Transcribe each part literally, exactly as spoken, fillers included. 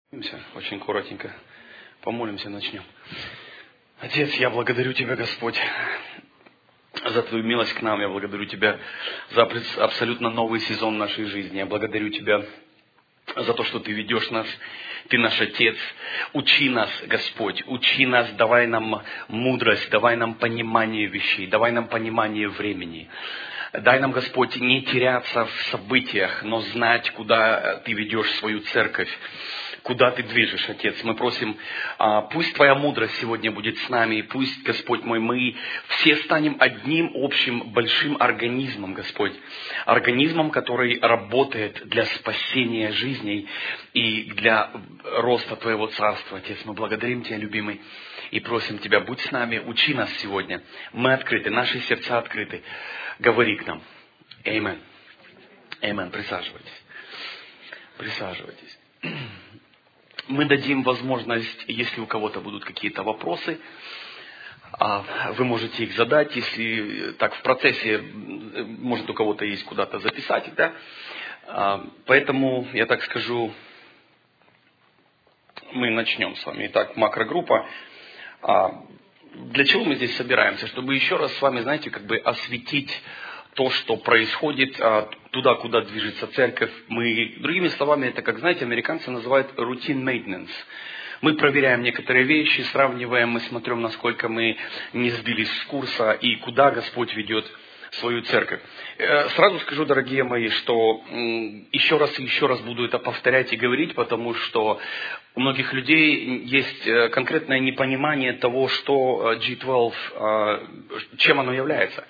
Очень коротенько помолимся, начнем. Отец, я благодарю Тебя, Господь, за Твою милость к нам. Я благодарю Тебя за абсолютно новый сезон нашей жизни. Я благодарю Тебя за то, что Ты ведешь нас. Ты наш Отец. Учи нас, Господь, учи нас, давай нам мудрость, давай нам понимание вещей, давай нам понимание времени. Дай нам, Господь, не теряться в событиях, но знать, куда Ты ведешь свою церковь, куда Ты движешь, Отец. Мы просим, пусть Твоя мудрость сегодня будет с нами, и пусть, Господь мой, мы все станем одним общим большим организмом, Господь. Организмом, который работает для спасения жизней и для роста Твоего Царства, Отец. Мы благодарим Тебя, любимый, и просим Тебя, будь с нами, учи нас сегодня. Мы открыты, наши сердца открыты. Говори к нам. Аминь. Аминь. Присаживайтесь. Присаживайтесь. Мы дадим возможность, если у кого-то будут какие-то вопросы, вы можете их задать, если так в процессе, может, у кого-то есть куда-то записать их, да. Поэтому, я так скажу, мы начнем с вами. Итак, макрогруппа. Для чего мы здесь собираемся? Чтобы еще раз с вами, знаете, как бы осветить то, что происходит, туда, куда движется церковь. Мы, другими словами, это, как знаете, американцы называют routine maintenance. Мы проверяем некоторые вещи, сравниваем, мы смотрим, насколько мы не сбились с курса и куда Господь ведет свою церковь. Сразу скажу, дорогие мои, что еще раз и еще раз буду это повторять и говорить, потому что у многих людей есть конкретное непонимание того, что джи двенадцать, чем оно является.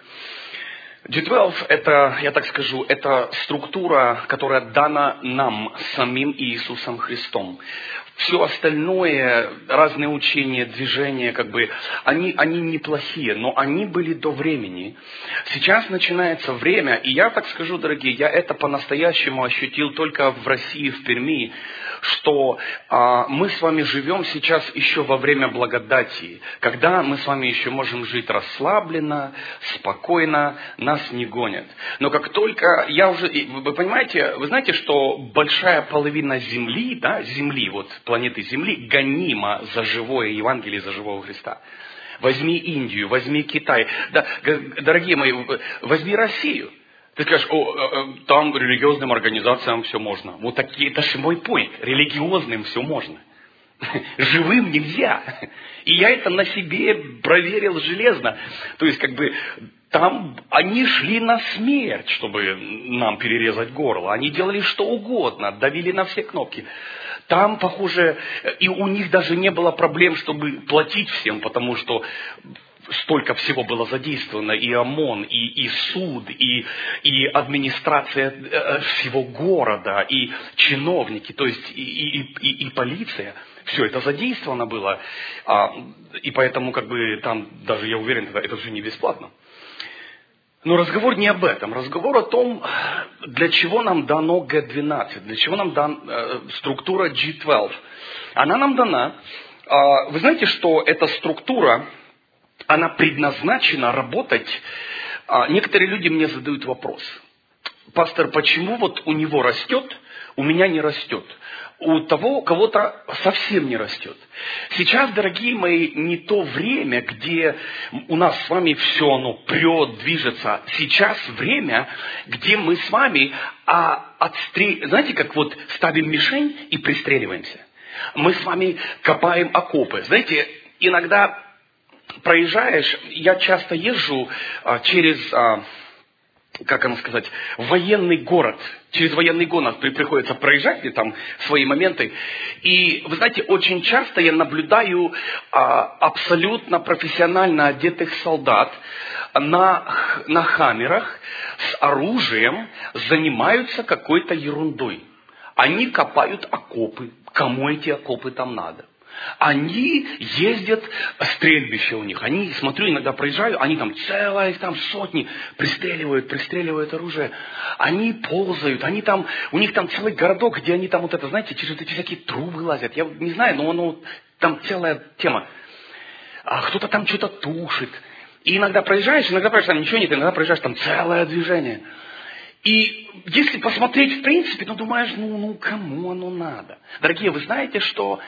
джи двенадцать – это, я так скажу, это структура, которая дана нам самим Иисусом Христом. Все остальное, разные учения, движения, как бы, они, они неплохие, но они были до времени. Сейчас начинается время, и я так скажу, дорогие, я это по-настоящему ощутил только в России, в Перми, что а, мы с вами живем сейчас еще во время благодати, когда мы с вами еще можем жить расслабленно, спокойно, нас не гонят. Но как только я уже, вы понимаете, вы знаете, что большая половина Земли, да, Земли, вот планеты Земли, гонима за живое Евангелие, за живого Христа. Возьми Индию, возьми Китай, да, дорогие мои, возьми Россию. Ты скажешь, о, там религиозным организациям все можно. Вот такие, это же мой point. Религиозным все можно. Живым нельзя. И я это на себе проверил железно. То есть, как бы, там они шли на смерть, чтобы нам перерезать горло. Они делали что угодно, давили на все кнопки. Там, похоже, и у них даже не было проблем, чтобы платить всем, потому что столько всего было задействовано, и ОМОН, и, и суд, и, и администрация всего города, и чиновники, то есть и, и, и, и полиция. Все это задействовано было, и поэтому, как бы, там, даже я уверен, это все не бесплатно. Но разговор не об этом. Разговор о том, для чего нам дано джи двенадцать, для чего нам дана э, структура джи двенадцать. Она нам дана. Э, вы знаете, что эта структура, она предназначена работать. Э, некоторые люди мне задают вопрос. Пастор, почему вот у него растет, у меня не растет? У того, у кого-то совсем не растет. Сейчас, дорогие мои, не то время, где у нас с вами все оно прет, движется. Сейчас время, где мы с вами а, отстрел... знаете, как вот ставим мишень и пристреливаемся. Мы с вами копаем окопы. Знаете, иногда проезжаешь, я часто езжу а, через... А, как оно сказать, военный город. Через военный город приходится проезжать, где там свои моменты. И, вы знаете, очень часто я наблюдаю а, абсолютно профессионально одетых солдат на, на хаммерах с оружием, занимаются какой-то ерундой. Они копают окопы. Кому эти окопы там надо? Они ездят, стрельбище у них. Они, смотрю, иногда проезжаю, они там целые, там сотни пристреливают, пристреливают оружие. Они ползают, они там, у них там целый городок, где они там вот это, знаете, через эти всякие трубы лазят. Я не знаю, но оно, там целая тема. А кто-то там что-то тушит. И иногда проезжаешь, иногда проезжаешь, там ничего нет, иногда проезжаешь, там целое движение. И И если посмотреть в принципе, ну думаешь, ну, ну кому оно надо? Дорогие, вы знаете, что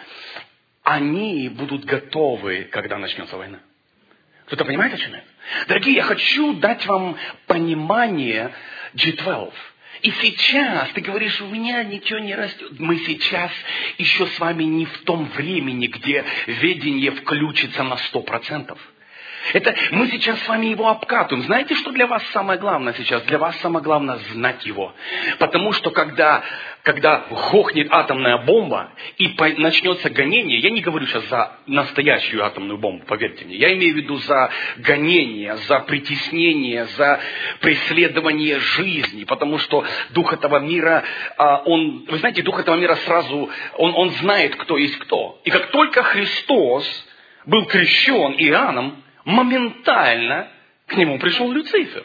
они будут готовы, когда начнется война? Кто-то понимает, о чем это? Дорогие, я хочу дать вам понимание джи двенадцать. И сейчас, ты говоришь, у меня ничего не растет. Мы сейчас еще с вами не в том времени, где ведение включится на сто процентов. Это мы сейчас с вами его обкатываем. Знаете, что для вас самое главное сейчас? Для вас самое главное знать его. Потому что когда, когда гохнет атомная бомба и по, начнется гонение, я не говорю сейчас за настоящую атомную бомбу, поверьте мне. Я имею в виду за гонение, за притеснение, за преследование жизни. Потому что дух этого мира, он, вы знаете, дух этого мира сразу, он, он знает, кто есть кто. И как только Христос был крещен Иоанном, моментально к нему пришел Люцифер.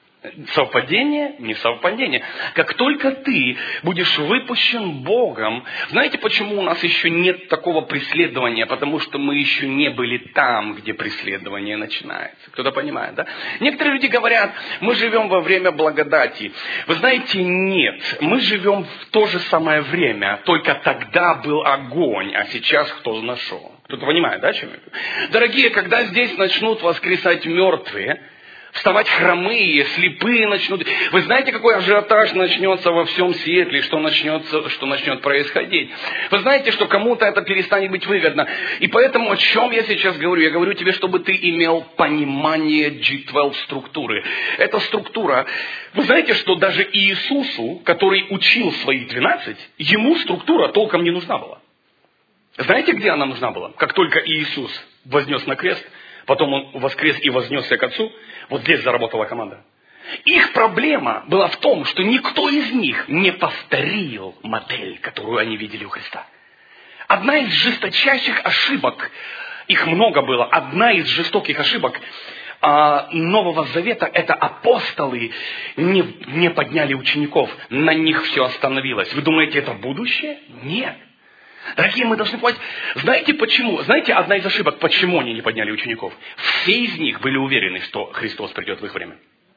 Совпадение? Не совпадение. Как только ты будешь выпущен Богом, знаете, почему у нас еще нет такого преследования? Потому что мы еще не были там, где преследование начинается. Кто-то понимает, да? Некоторые люди говорят, мы живем во время благодати. Вы знаете, нет. Мы живем в то же самое время, только тогда был огонь, а сейчас кто нашел? Кто-то понимает, да, чем это? Дорогие, когда здесь начнут воскресать мертвые, вставать хромые, слепые начнут. Вы знаете, какой ажиотаж начнется во всем Сиэтле, что начнется, что начнет происходить? Вы знаете, что кому-то это перестанет быть выгодно. И поэтому о чем я сейчас говорю? Я говорю тебе, чтобы ты имел понимание джи двенадцать структуры. Эта структура, вы знаете, что даже Иисусу, который учил своих двенадцать, ему структура толком не нужна была. Знаете, где она нужна была? Как только Иисус вознес на крест, потом он воскрес и вознесся к Отцу, вот здесь заработала команда. Их проблема была в том, что никто из них не повторил модель, которую они видели у Христа. Одна из жесточайших ошибок, их много было, одна из жестоких ошибок а, Нового Завета, это апостолы не, не подняли учеников, на них все остановилось. Вы думаете, это будущее? Нет. Дорогие, мы должны понять, знаете почему? Знаете, одна из ошибок, почему они не подняли учеников? Все из них были уверены, что Христос придет в их время.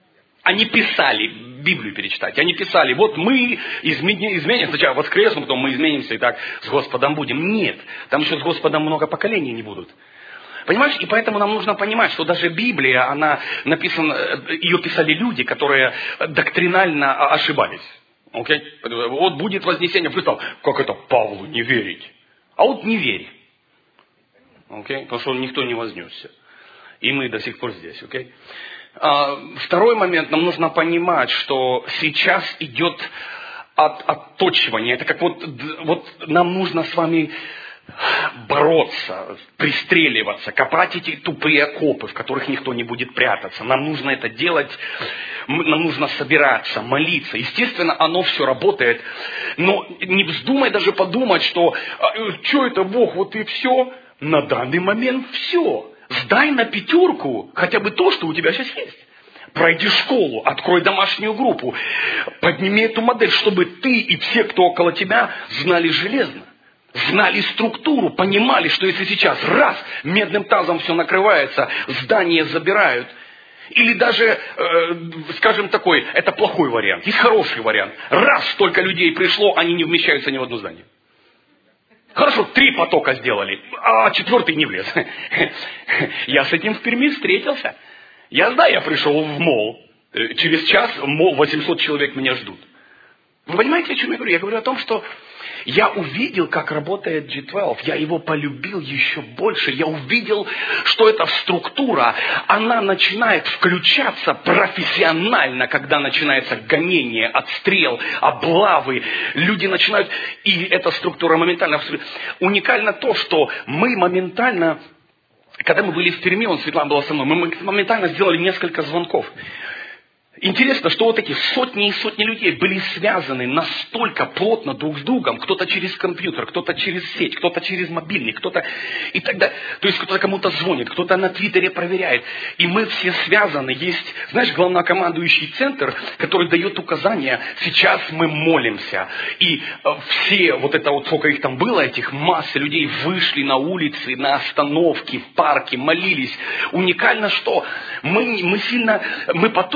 Они писали, Библию перечитать, они писали, вот мы изменим, изменим, сначала воскреснем, потом мы изменимся и так с Господом будем. Нет, там еще с Господом много поколений не будут. Понимаешь, и поэтому нам нужно понимать, что даже Библия, она написана, ее писали люди, которые доктринально ошибались. Okay? Вот будет вознесение. Представь, как это Павлу не верить? А вот не верь. Okay? Потому что никто не вознесся. И мы до сих пор здесь. Okay? А, второй момент. Нам нужно понимать, что сейчас идет от, отточивание. Это как вот, вот нам нужно с вами бороться, пристреливаться, копать эти тупые окопы, в которых никто не будет прятаться. Нам нужно это делать, нам нужно собираться, молиться. Естественно, оно все работает, но не вздумай даже подумать, что что это Бог, вот и все. На данный момент все. Сдай на пятерку хотя бы то, что у тебя сейчас есть. Пройди школу, открой домашнюю группу, подними эту модель, чтобы ты и все, кто около тебя, знали железно. Знали структуру, понимали, что если сейчас раз медным тазом все накрывается, здание забирают. Или даже, э, скажем такой, это плохой вариант, есть хороший вариант. Раз столько людей пришло, они не вмещаются ни в одно здание. Хорошо, три потока сделали, а четвертый не влез. Я с этим в Перми встретился. Я знаю, я пришел в мол. Через час мол, восемьсот человек меня ждут. Вы понимаете, о чем я говорю? Я говорю о том, что я увидел, как работает джи двенадцать. Я его полюбил еще больше. Я увидел, что эта структура, она начинает включаться профессионально, когда начинается гонение, отстрел, облавы. Люди начинают... И эта структура моментально... Уникально то, что мы моментально... Когда мы были в Перми, он, Светлана была со мной, мы моментально сделали несколько звонков. Интересно, что вот эти сотни и сотни людей были связаны настолько плотно друг с другом. Кто-то через компьютер, кто-то через сеть, кто-то через мобильник, кто-то и так далее. То есть кто-то кому-то звонит, кто-то на Твиттере проверяет. И мы все связаны. Есть, знаешь, главнокомандующий центр, который дает указания. Сейчас мы молимся. И все, вот это вот, сколько их там было, этих массы людей, вышли на улицы, на остановки, в парке, молились. Уникально, что мы, мы сильно, мы потом начали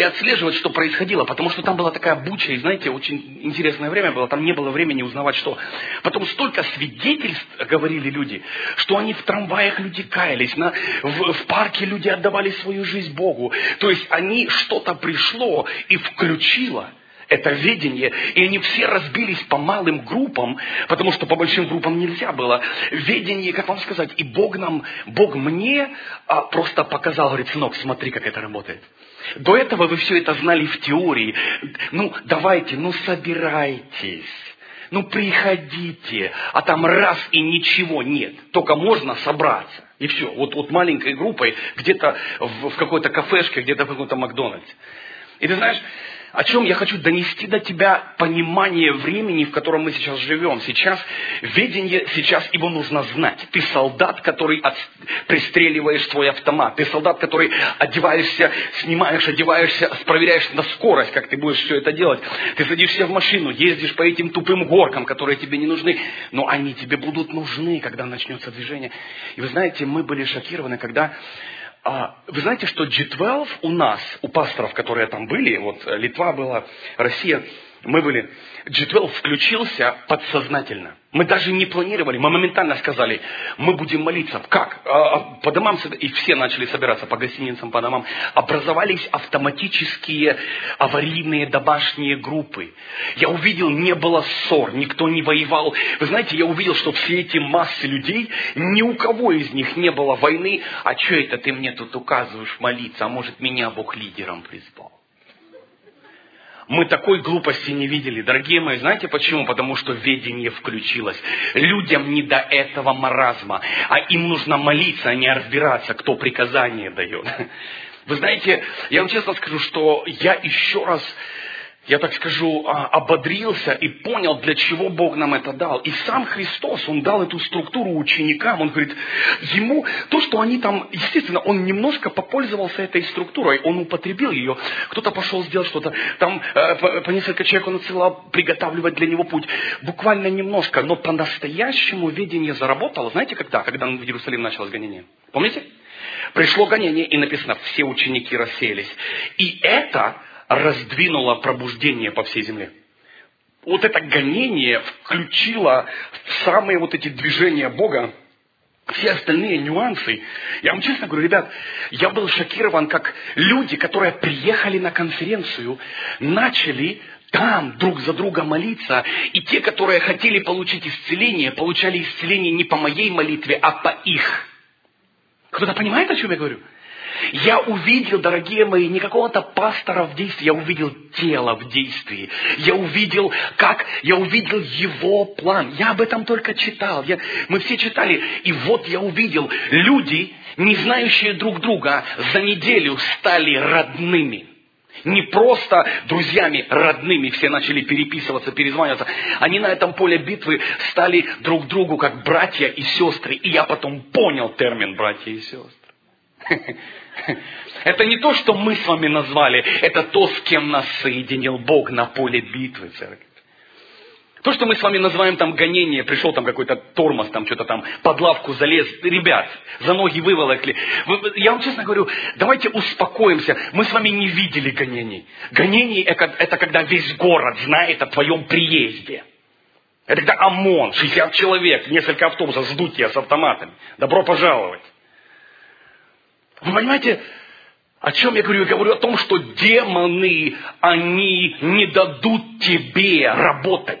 отслеживать, что происходило, потому что там была такая буча, и знаете, очень интересное время было, там не было времени узнавать, что. Потом столько свидетельств говорили люди, что они в трамваях люди каялись, на, в, в парке люди отдавали свою жизнь Богу. То есть они, что-то пришло и включило это видение, и они все разбились по малым группам, потому что по большим группам нельзя было. Видение, как вам сказать, и Бог нам, Бог мне а, просто показал, говорит, сынок, смотри, как это работает. До этого вы все это знали в теории. Ну, давайте, ну, собирайтесь. Ну, приходите. А там раз и ничего нет. Только можно собраться. И все. Вот, вот маленькой группой где-то в, в какой-то кафешке, где-то в каком-то Макдональдсе. И ты знаешь, о чем я хочу донести до тебя понимание времени, в котором мы сейчас живем. Сейчас ведение, сейчас его нужно знать. Ты солдат, который от... пристреливаешь свой автомат. Ты солдат, который одеваешься, снимаешь, одеваешься, проверяешь на скорость, как ты будешь все это делать. Ты садишься в машину, ездишь по этим тупым горкам, которые тебе не нужны, но они тебе будут нужны, когда начнется движение. И вы знаете, мы были шокированы, когда... Вы знаете, что джи двенадцать у нас, у пасторов, которые там были, вот Литва была, Россия, мы были, джи двенадцать включился подсознательно. Мы даже не планировали, мы моментально сказали, мы будем молиться. Как? По домам, и все начали собираться по гостиницам, по домам. Образовались автоматические аварийные домашние группы. Я увидел, не было ссор, никто не воевал. Вы знаете, я увидел, что все эти массы людей, ни у кого из них не было войны. А что это ты мне тут указываешь молиться? А может, меня Бог лидером призвал? Мы такой глупости не видели. Дорогие мои, знаете почему? Потому что ведение включилось. Людям не до этого маразма. А им нужно молиться, а не разбираться, кто приказание дает. Вы знаете, я вам честно скажу, что я еще раз, я так скажу, ободрился и понял, для чего Бог нам это дал. И сам Христос, Он дал эту структуру ученикам. Он говорит, ему, то, что они там, естественно, Он немножко попользовался этой структурой, Он употребил ее. Кто-то пошел сделать что-то, там по, по несколько человек Он отсылал приготавливать для него путь. Буквально немножко, но по-настоящему видение заработало. Знаете, когда? Когда в Иерусалим началось гонение. Помните? Пришло гонение, и написано, все ученики рассеялись. И это... раздвинуло пробуждение по всей земле. Вот это гонение включило в самые вот эти движения Бога все остальные нюансы. Я вам честно говорю, ребят, я был шокирован, как люди, которые приехали на конференцию, начали там друг за друга молиться. И те, которые хотели получить исцеление, получали исцеление не по моей молитве, а по их. Кто-то понимает, о чем я говорю? Я увидел, дорогие мои, не какого-то пастора в действии, я увидел тело в действии. Я увидел, как, я увидел его план. Я об этом только читал. Я, мы все читали. И вот я увидел, люди, не знающие друг друга, за неделю стали родными. Не просто друзьями, родными. Все начали переписываться, перезваниваться. Они на этом поле битвы стали друг другу как братья и сестры. И я потом понял термин «братья и сестры». Это не то, что мы с вами назвали, это то, с кем нас соединил Бог на поле битвы, церковь. То, что мы с вами называем там гонение, пришел там какой-то тормоз, там что-то там под лавку залез, ребят, за ноги выволокли. Я вам честно говорю, давайте успокоимся, мы с вами не видели гонений. Гонение это когда весь город знает о твоем приезде. Это когда ОМОН, шестьдесят человек, несколько автобусов ждут тебя с автоматами. Добро пожаловать. Вы понимаете, о чем я говорю? Я говорю о том, что демоны, они не дадут тебе работать.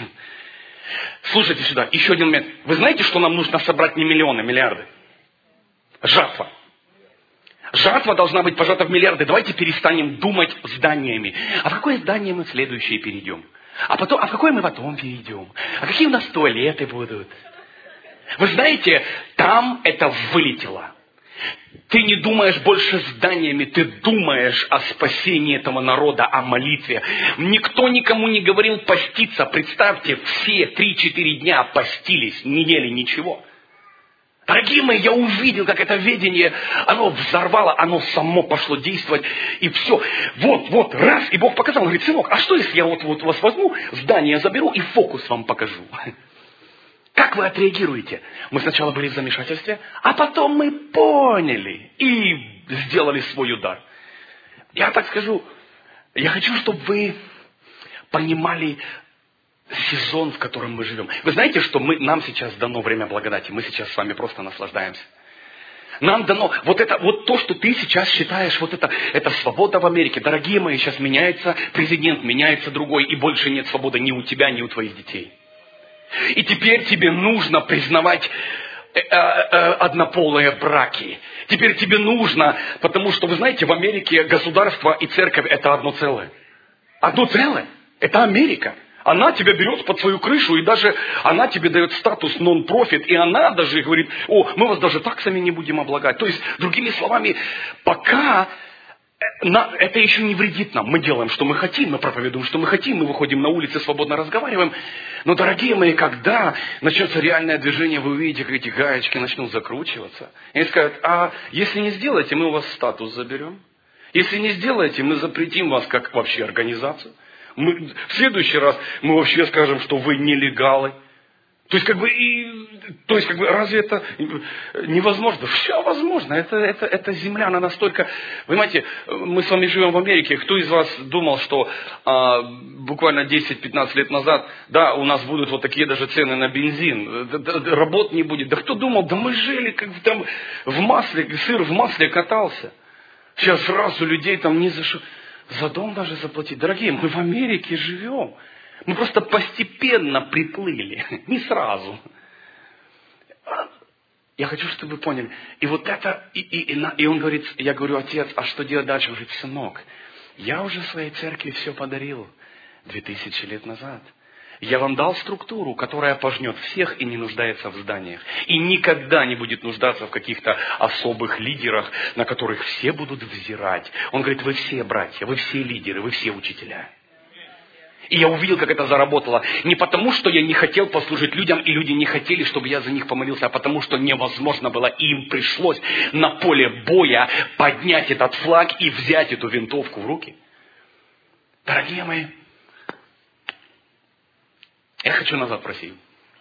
Слушайте сюда, еще один момент. Вы знаете, что нам нужно собрать не миллионы, миллиарды? Жатва. Жатва должна быть пожата в миллиарды. Давайте перестанем думать зданиями. А в какое здание мы следующее перейдем? А, потом, а в какое мы потом перейдем? А какие у нас туалеты будут? Вы знаете, там это вылетело. Ты не думаешь больше зданиями, ты думаешь о спасении этого народа, о молитве. Никто никому не говорил поститься. Представьте, все три-четыре дня постились, не ели ничего. Дорогие мои, я увидел, как это видение, оно взорвало, оно само пошло действовать, и все. Вот, вот, раз, и Бог показал, он говорит, сынок, а что, если я вот, вот вас возьму, здание заберу и фокус вам покажу? Как вы отреагируете? Мы сначала были в замешательстве, а потом мы поняли и сделали свой удар. я так скажу, я хочу, чтобы вы понимали сезон, в котором мы живем. Вы знаете, что мы, нам сейчас дано время благодати, мы сейчас с вами просто наслаждаемся. Нам дано вот это, вот то, что ты сейчас считаешь, вот это, это свобода в Америке. Дорогие мои, сейчас меняется президент, меняется другой, и больше нет свободы ни у тебя, ни у твоих детей. И теперь тебе нужно признавать э, э, однополые браки. Теперь тебе нужно, потому что, вы знаете, в Америке государство и церковь это одно целое. Одно целое. Это Америка. Она тебя берет под свою крышу, и даже она тебе дает статус нон-профит, и она даже говорит, о, мы вас даже таксами не будем облагать. То есть, другими словами, пока это еще не вредит нам. Мы делаем, что мы хотим, мы проповедуем, что мы хотим, мы выходим на улицы, свободно разговариваем. Но, дорогие мои, когда начнется реальное движение, вы увидите, как эти гаечки начнут закручиваться. И они скажут, а если не сделаете, мы у вас статус заберем. Если не сделаете, мы запретим вас как вообще организацию. Мы, в следующий раз мы вообще скажем, что вы нелегалы. То есть, как бы, и, то есть, как бы, разве это невозможно? Все возможно. Это, это, это земля, она настолько... Понимаете, мы с вами живем в Америке. Кто из вас думал, что а, буквально десять-пятнадцать лет назад, да, у нас будут вот такие даже цены на бензин, работ не будет. Да кто думал, да мы жили, как там в масле, сыр в масле катался. Сейчас сразу людей там не за что... За дом даже заплатить. Дорогие, мы в Америке живем. Мы просто постепенно приплыли. Не сразу. Я хочу, чтобы вы поняли. И вот это... И, и, и, и он говорит, я говорю, отец, а что делать дальше? Он говорит, сынок, я уже своей церкви все подарил две тысячи лет назад. Я вам дал структуру, которая пожнет всех и не нуждается в зданиях. И никогда не будет нуждаться в каких-то особых лидерах, на которых все будут взирать. Он говорит, вы все братья, вы все лидеры, вы все учителя. И я увидел, как это заработало. Не потому, что я не хотел послужить людям, и люди не хотели, чтобы я за них помолился, а потому, что невозможно было, и им пришлось на поле боя поднять этот флаг и взять эту винтовку в руки. Дорогие мои, я хочу назад в Россию.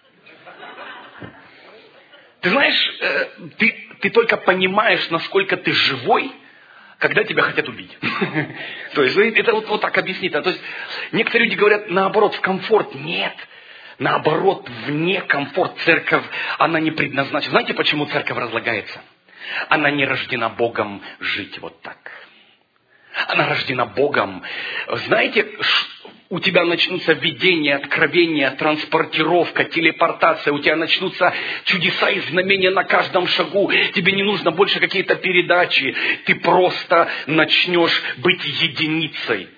Ты знаешь, ты, ты только понимаешь, насколько ты живой, когда тебя хотят убить. То есть, это вот, вот так объяснить. То есть, некоторые люди говорят, наоборот, в комфорт. Нет. Наоборот, в некомфорт. Церковь, она не предназначена. Знаете, почему церковь разлагается? Она не рождена Богом жить вот так. Она рождена Богом. Знаете, у тебя начнутся видения, откровения, транспортировка, телепортация. У тебя начнутся чудеса и знамения на каждом шагу. Тебе не нужно больше какие-то передачи. Ты просто начнешь быть единицей.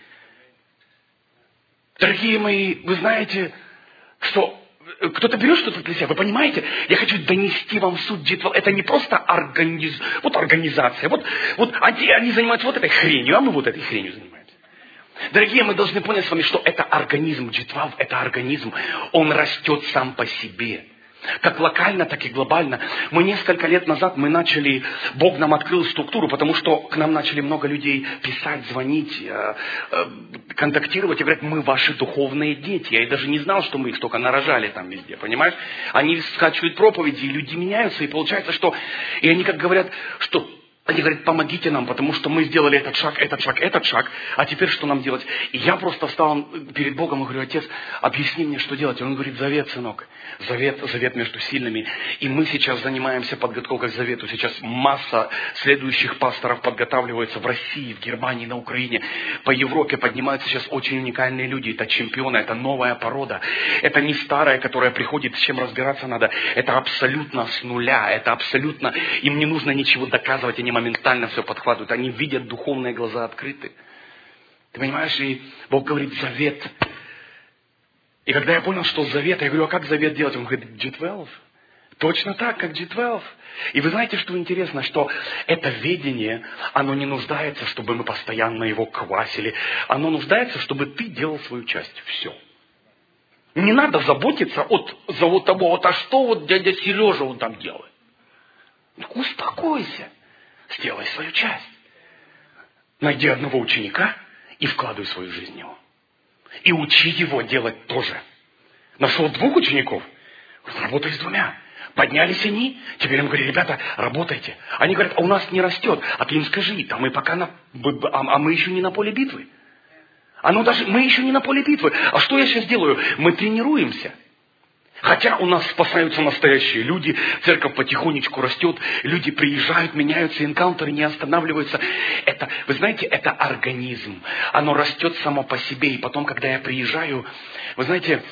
Дорогие мои, вы знаете, что... Кто-то берет что-то для себя, вы понимаете? Я хочу донести вам суть Джитвелл. Это не просто организ... вот организация. Вот, вот они, они занимаются вот этой хренью, а мы вот этой хренью занимаемся. Дорогие, мы должны понять с вами, что это организм. Джитвелл – это организм. Он растет сам по себе. Как локально, так и глобально. Мы несколько лет назад мы начали, Бог нам открыл структуру, потому что к нам начали много людей писать, звонить, э, э, контактировать и говорят, мы ваши духовные дети. Я даже не знал, что мы их только нарожали там везде, понимаешь? Они скачивают проповеди, и люди меняются, и получается, что... И они как говорят, что... Они говорят, помогите нам, потому что мы сделали этот шаг, этот шаг, этот шаг, а теперь что нам делать? И я просто встал перед Богом и говорю, отец, объясни мне, что делать. И он говорит, завет, сынок, завет, завет между сильными. И мы сейчас занимаемся подготовкой к завету. Сейчас масса следующих пасторов подготавливается в России, в Германии, на Украине. По Европе поднимаются сейчас очень уникальные люди. Это чемпионы, это новая порода. Это не старая, которая приходит, с чем разбираться надо. Это абсолютно с нуля, это абсолютно, им не нужно ничего доказывать, они моментально все подхватывают. Они видят, духовные глаза открыты. Ты понимаешь, и Бог говорит, завет. И когда я понял, что завет, я говорю, а как завет делать? Он говорит, джи двенадцать. Точно так, как джи двенадцать. И вы знаете, что интересно, что это ведение, оно не нуждается, чтобы мы постоянно его квасили. Оно нуждается, чтобы ты делал свою часть. Все. Не надо заботиться от, за вот того, вот, а что вот дядя Сережа он там делает. Ну, успокойся. Сделай свою часть. Найди одного ученика и вкладывай свою жизнь в него. И учи его делать тоже. Нашел двух учеников, работай с двумя. Поднялись они, теперь им говорят, ребята, работайте. Они говорят, а у нас не растет. А ты им скажи, а мы пока на, а мы еще не на поле битвы. А ну даже, мы еще не на поле битвы. А что я сейчас делаю? Мы тренируемся. Хотя у нас спасаются настоящие люди, церковь потихонечку растет, люди приезжают, меняются, энкаунтеры не останавливаются. Это, вы знаете, это организм. Оно растет само по себе. И потом, когда я приезжаю, вы знаете,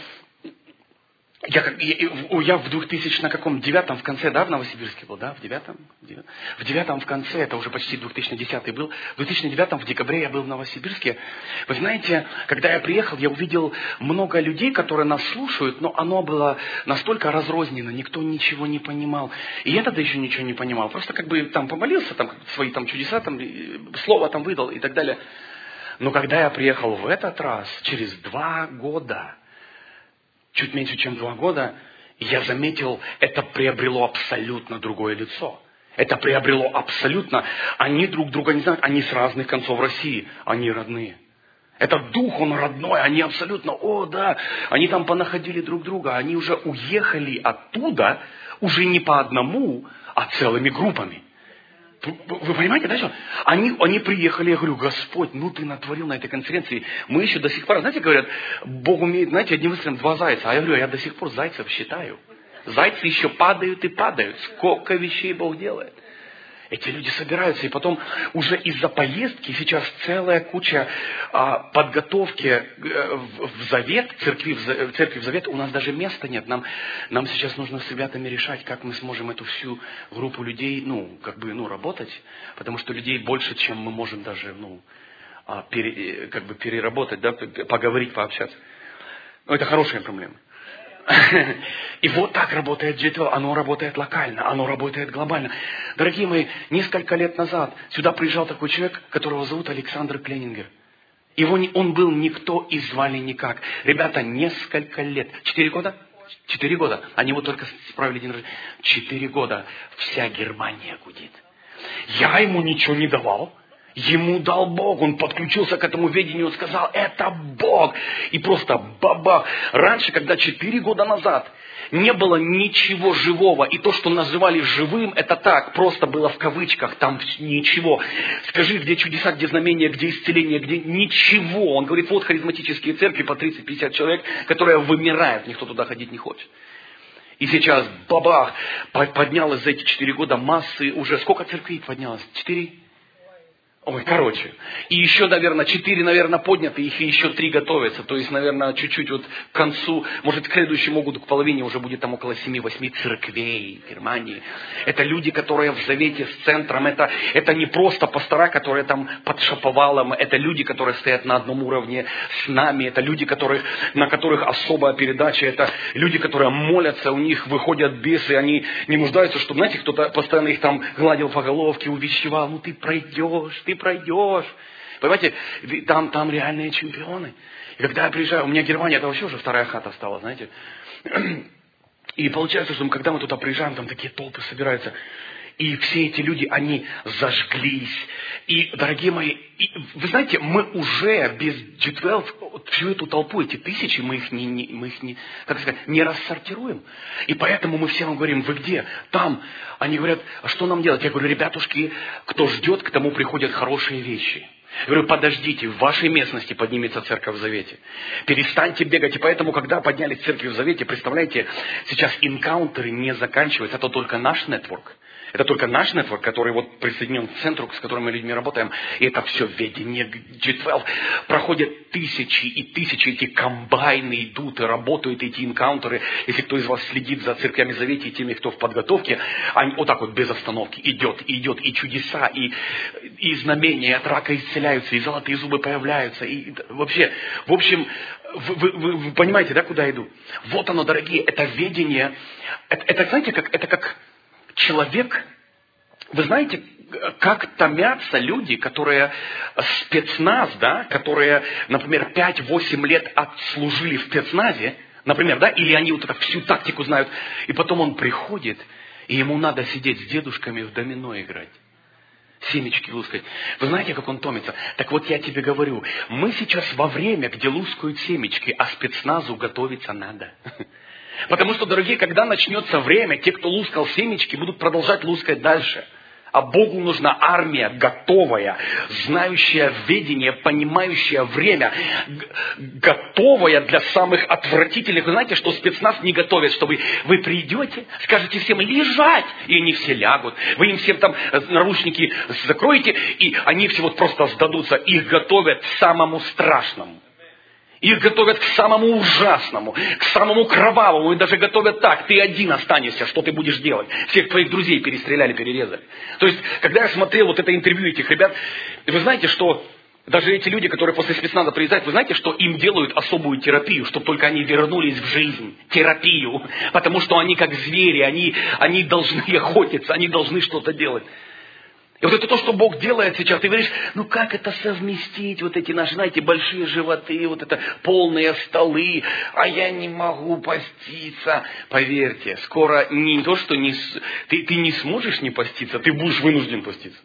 я, я, я в двухтысячном каком, девятом в конце, да, в Новосибирске был, да, в девятом? В девятом в конце, это уже почти две тысячи десятый был. В две тысячи девятом в декабре я был в Новосибирске. Вы знаете, когда я приехал, я увидел много людей, которые нас слушают, но оно было настолько разрознено, никто ничего не понимал. И я тогда еще ничего не понимал. Просто как бы там помолился, там свои там чудеса, там, слово там выдал и так далее. Но когда я приехал в этот раз, через два года, чуть меньше, чем два года, я заметил, это приобрело абсолютно другое лицо. Это приобрело абсолютно... Они друг друга не знают, они с разных концов России, они родные. Этот дух, он родной, они абсолютно, о, да, они там понаходили друг друга, они уже уехали оттуда, уже не по одному, а целыми группами. Вы понимаете, да, что? Они, они приехали, я говорю, Господь, ну ты натворил на этой конференции. Мы еще до сих пор, знаете, говорят, Бог умеет, знаете, одним выстрелом два зайца. А я говорю, я до сих пор зайцев считаю. Зайцы еще падают и падают. Сколько вещей Бог делает. Эти люди собираются, и потом уже из-за поездки сейчас целая куча а, подготовки а, в, в завет, церкви в, церкви в завет, у нас даже места нет. Нам, нам сейчас нужно с ребятами решать, как мы сможем эту всю группу людей, ну, как бы, ну, работать, потому что людей больше, чем мы можем даже, ну, а, пере, как бы переработать, да, поговорить, пообщаться. Но это хорошая проблема. И вот так работает джей двенадцать. Оно работает локально, оно работает глобально. Дорогие мои, несколько лет назад сюда приезжал такой человек, которого зовут Александр Кленингер. Его не, он был никто и звали никак. Ребята, несколько лет. Четыре года? Четыре года. Они вот только справили день рождения. Четыре года. Вся Германия гудит. Я ему ничего не давал. Ему дал Бог, он подключился к этому ведению, он сказал, это Бог. И просто бабах. Раньше, когда четыре года назад не было ничего живого, и то, что называли живым, это так, просто было в кавычках, там ничего. Скажи, где чудеса, где знамения, где исцеление, где ничего. Он говорит, вот харизматические церкви по тридцать-пятьдесят человек, которые вымирают, никто туда ходить не хочет. И сейчас, бабах, поднялось за эти четыре года массы, уже сколько церквей поднялось? Четыре? Ой, короче. И еще, наверное, четыре, наверное, подняты, их еще три готовятся. То есть, наверное, чуть-чуть вот к концу, может, к следующему году, к половине уже будет там около семи-восьми церквей в Германии. Это люди, которые в завете с центром. Это, это не просто пастора, которые там под шаповалом. Это люди, которые стоят на одном уровне с нами. Это люди, которых, на которых особая передача. Это люди, которые молятся, у них выходят бесы. Они не нуждаются, чтобы, знаете, кто-то постоянно их там гладил по головке, увещевал. Ну, ты пройдешь, ты пройдешь. Понимаете, там, там реальные чемпионы. И когда я приезжаю, у меня Германия, это вообще уже вторая хата стала, знаете. И получается, что когда мы туда приезжаем, там такие толпы собираются. И все эти люди, они зажглись. И, дорогие мои, и, вы знаете, мы уже без джей двенадцать, всю эту толпу, эти тысячи, мы их не, не, мы их не, как сказать, не рассортируем. И поэтому мы всем говорим, вы где? Там. Они говорят, а что нам делать? Я говорю, ребятушки, кто ждет, к тому приходят хорошие вещи. Я говорю, подождите, в вашей местности поднимется церковь в Завете. Перестаньте бегать. И поэтому, когда поднялись церкви в Завете, представляете, сейчас энкаунтеры не заканчиваются, это только наш нетворк. Это только наш нетворк, который вот присоединен к центру, с которым мы людьми работаем. И это все ведение джей двенадцать. Проходят тысячи и тысячи, эти комбайны идут и работают, эти энкаунтеры. Если кто из вас следит за церквями Завете и теми, кто в подготовке, они вот так вот без остановки идет, идет, и чудеса, и, и знамения, от рака исцеляются, и золотые зубы появляются. И вообще, в общем, вы, вы, вы понимаете, да, куда я иду? Вот оно, дорогие, это ведение. Это, это знаете, как, это как... Человек, вы знаете, как томятся люди, которые спецназ, да, которые, например, пять-восемь лет отслужили в спецназе, например, да, или они вот эту всю тактику знают, и потом он приходит, и ему надо сидеть с дедушками в домино играть. Семечки лускать. Вы знаете, как он томится? Так вот я тебе говорю, мы сейчас во время, где лускают семечки, а спецназу готовиться надо. Потому что, дорогие, когда начнется время, те, кто лускал семечки, будут продолжать лускать дальше. А Богу нужна армия, готовая, знающая ведение, понимающая время, готовая для самых отвратительных. Вы знаете, что спецназ не готовят, чтобы вы придете, скажете всем лежать, и они все лягут. Вы им всем там наручники закроете, и они все вот просто сдадутся. Их готовят к самому страшному. Их готовят к самому ужасному, к самому кровавому. И даже готовят так. Ты один останешься, что ты будешь делать. Всех твоих друзей перестреляли, перерезали. То есть, когда я смотрел вот это интервью этих ребят, вы знаете, что даже эти люди, которые после спецназа приезжают, вы знаете, что им делают особую терапию, чтобы только они вернулись в жизнь. Терапию. Потому что они как звери, они, они должны охотиться, они должны что-то делать. И вот это то, что Бог делает сейчас. Ты говоришь, ну как это совместить, вот эти наши, знаете, большие животы, вот это полные столы, а я не могу поститься. Поверьте, скоро не то, что не, ты, ты не сможешь не поститься, ты будешь вынужден поститься.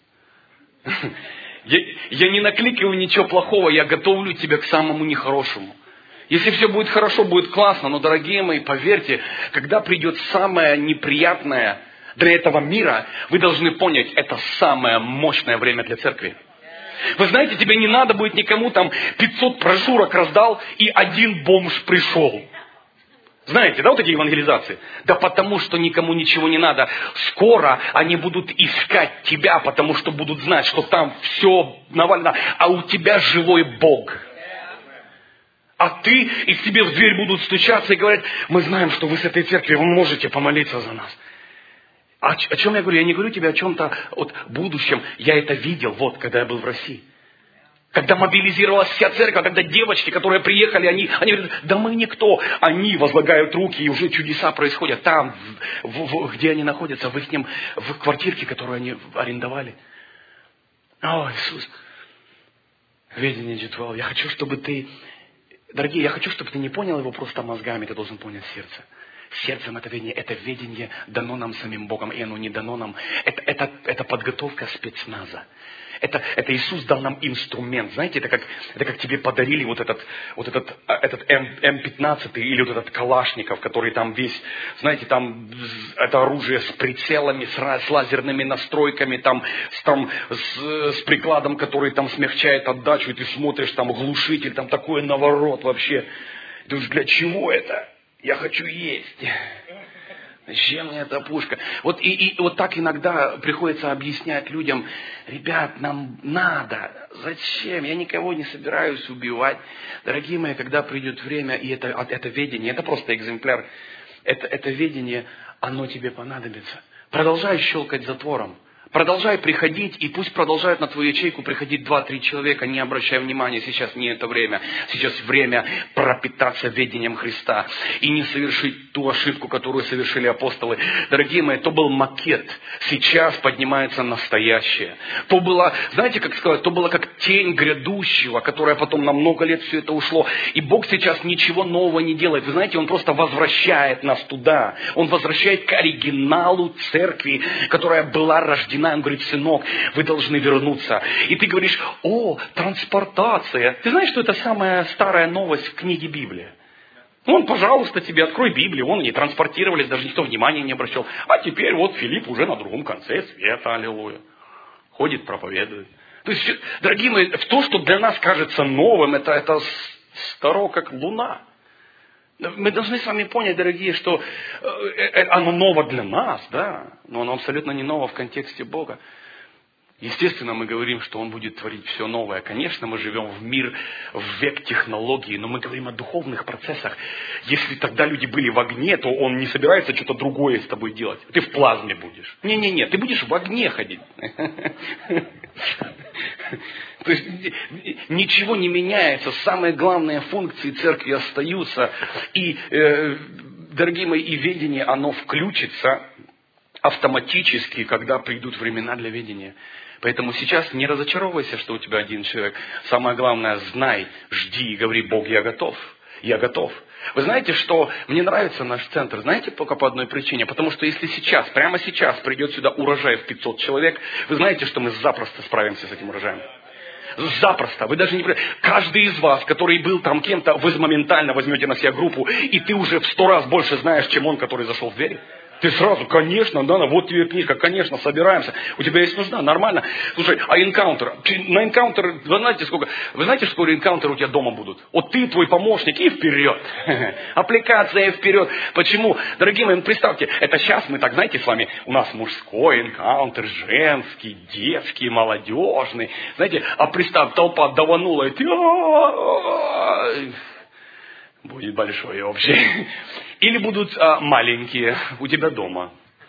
Я, я не накликаю ничего плохого, я готовлю тебя к самому нехорошему. Если все будет хорошо, будет классно, но, дорогие мои, поверьте, когда придет самое неприятное для этого мира, вы должны понять, это самое мощное время для церкви. Вы знаете, тебе не надо будет никому там пятьсот брошюрок раздал, и один бомж пришел. Знаете, да, вот эти евангелизации? Да потому, что никому ничего не надо. Скоро они будут искать тебя, потому что будут знать, что там все навалено, а у тебя живой Бог. А ты, и к тебе в дверь будут стучаться и говорить, мы знаем, что вы с этой церкви, вы можете помолиться за нас. О, о чем я говорю? Я не говорю тебе о чем-то вот будущем. Я это видел, вот, когда я был в России. Когда мобилизировалась вся церковь, когда девочки, которые приехали, они, они говорят, да мы никто. Они возлагают руки, и уже чудеса происходят там, в, в, где они находятся, в их в квартирке, которую они арендовали. О, Иисус. Ведение Джитвал. Я хочу, чтобы ты, дорогие, я хочу, чтобы ты не понял его просто мозгами, ты должен понять сердце. Сердцем это ведение, это ведение дано нам самим Богом, и оно не дано нам. Это, это, это подготовка спецназа. Это, это Иисус дал нам инструмент. Знаете, это как, это как тебе подарили вот этот, вот этот, этот эм пятнадцать или вот этот Калашников, который там весь, знаете, там это оружие с прицелами, с, с лазерными настройками, там, с, там, с, с прикладом, который там смягчает отдачу, и ты смотришь, там глушитель, там такой наворот вообще. Ты думаешь, для чего это? Я хочу есть. Зачем мне эта пушка? Вот, и, и вот так иногда приходится объяснять людям, ребят, нам надо. Зачем? Я никого не собираюсь убивать. Дорогие мои, когда придет время, и это, это ведение, это просто экземпляр, это, это ведение, оно тебе понадобится. Продолжай щелкать затвором. Продолжай приходить, и пусть продолжают на твою ячейку приходить два-три человека, не обращая внимания, сейчас не это время. Сейчас время пропитаться ведением Христа и не совершить ту ошибку, которую совершили апостолы. Дорогие мои, то был макет, сейчас поднимается настоящее. То было, знаете, как сказать, то было как тень грядущего, которая потом на много лет все это ушло. И Бог сейчас ничего нового не делает. Вы знаете, Он просто возвращает нас туда. Он возвращает к оригиналу церкви, которая была рождена. Он говорит, сынок, вы должны вернуться. И ты говоришь, о, транспортация. Ты знаешь, что это самая старая новость в книге Библии? Вон, пожалуйста, тебе открой Библию. Вон они транспортировались, даже никто внимания не обращал. А теперь вот Филипп уже на другом конце света, аллилуйя. Ходит, проповедует. То есть, дорогие мои, в то, что для нас кажется новым, это, это старо, как луна. Мы должны с вами понять, дорогие, что оно ново для нас, да, но оно абсолютно не ново в контексте Бога. Естественно, мы говорим, что Он будет творить все новое. Конечно, мы живем в мир, в век технологий, но мы говорим о духовных процессах. Если тогда люди были в огне, то Он не собирается что-то другое с тобой делать. Ты в плазме будешь. Не-не-не, ты будешь в огне ходить. То есть ничего не меняется. Самые главные функции церкви остаются. И, э, дорогие мои, и ведение, оно включится автоматически, когда придут времена для ведения. Поэтому сейчас не разочаровывайся, что у тебя один человек. Самое главное, знай, жди и говори, Бог, я готов. Я готов. Вы знаете, что мне нравится наш центр? Знаете, только по одной причине. Потому что если сейчас, прямо сейчас придет сюда урожай в пятьсот человек, вы знаете, что мы запросто справимся с этим урожаем. Запросто. Вы даже не понимаете. Каждый из вас, который был там кем-то, вы моментально возьмете на себя группу, и ты уже в сто раз больше знаешь, чем он, который зашел в двери. Ты сразу, конечно, да, вот тебе книжка, конечно, собираемся. У тебя есть нужда, нормально. Слушай, а энкаунтер? На энкаунтер, вы знаете, сколько? Вы знаете, сколько энкаунтеры у тебя дома будут? Вот ты, твой помощник, и вперед. Аппликация вперед. Почему? Дорогие мои, представьте, это сейчас мы так, знаете, с вами, у нас мужской энкаунтер, женский, детский, молодежный. Знаете, а представь, толпа даванула, и ты... Будет большое общее. Или будут а, маленькие у тебя дома.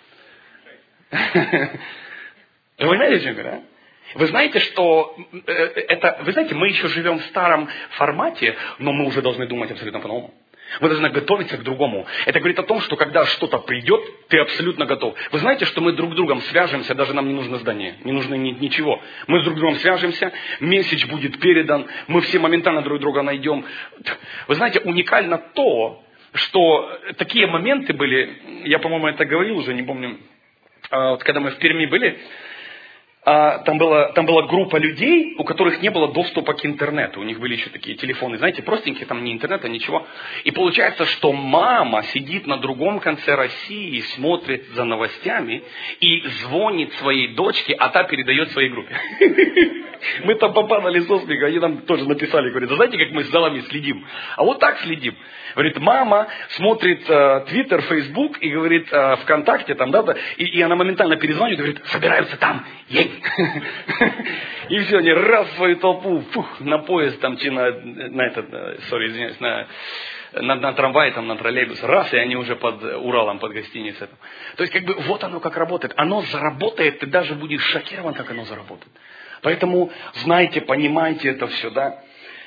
Вы понимаете, что я говорю? Вы знаете, что это... Вы знаете, мы еще живем в старом формате, но мы уже должны думать абсолютно по-новому. Мы должны готовиться к другому. Это говорит о том, что когда что-то придет, ты абсолютно готов. Вы знаете, что мы друг с другом свяжемся, даже нам не нужно здание, не нужно ни, ничего. Мы с друг другом свяжемся, месседж будет передан, мы все моментально друг друга найдем. Вы знаете, уникально то, что такие моменты были, я, по-моему, это говорил уже, не помню, вот когда мы в Перми были, там была, там была группа людей, у которых не было доступа к интернету. У них были еще такие телефоны, знаете, простенькие, там ни интернета, ничего. И получается, что мама сидит на другом конце России, смотрит за новостями и звонит своей дочке, а та передает своей группе. Мы там попадали со смеха, они нам тоже написали, говорят, а знаете, как мы с залами следим? А вот так следим. Говорит, мама смотрит Твиттер, Фейсбук и говорит, ВКонтакте, там, да, и, и она моментально перезвонит и говорит, собираются там, едь. И все, они раз в свою толпу, фух, на поезд, там, чи на, на этот, сори, извиняюсь, на, на, на трамвай, там, на троллейбус, раз, и они уже под Уралом, под гостиницей. То есть, как бы, вот оно как работает. Оно заработает, ты даже будешь шокирован, как оно заработает. Поэтому знайте, понимайте это все, да.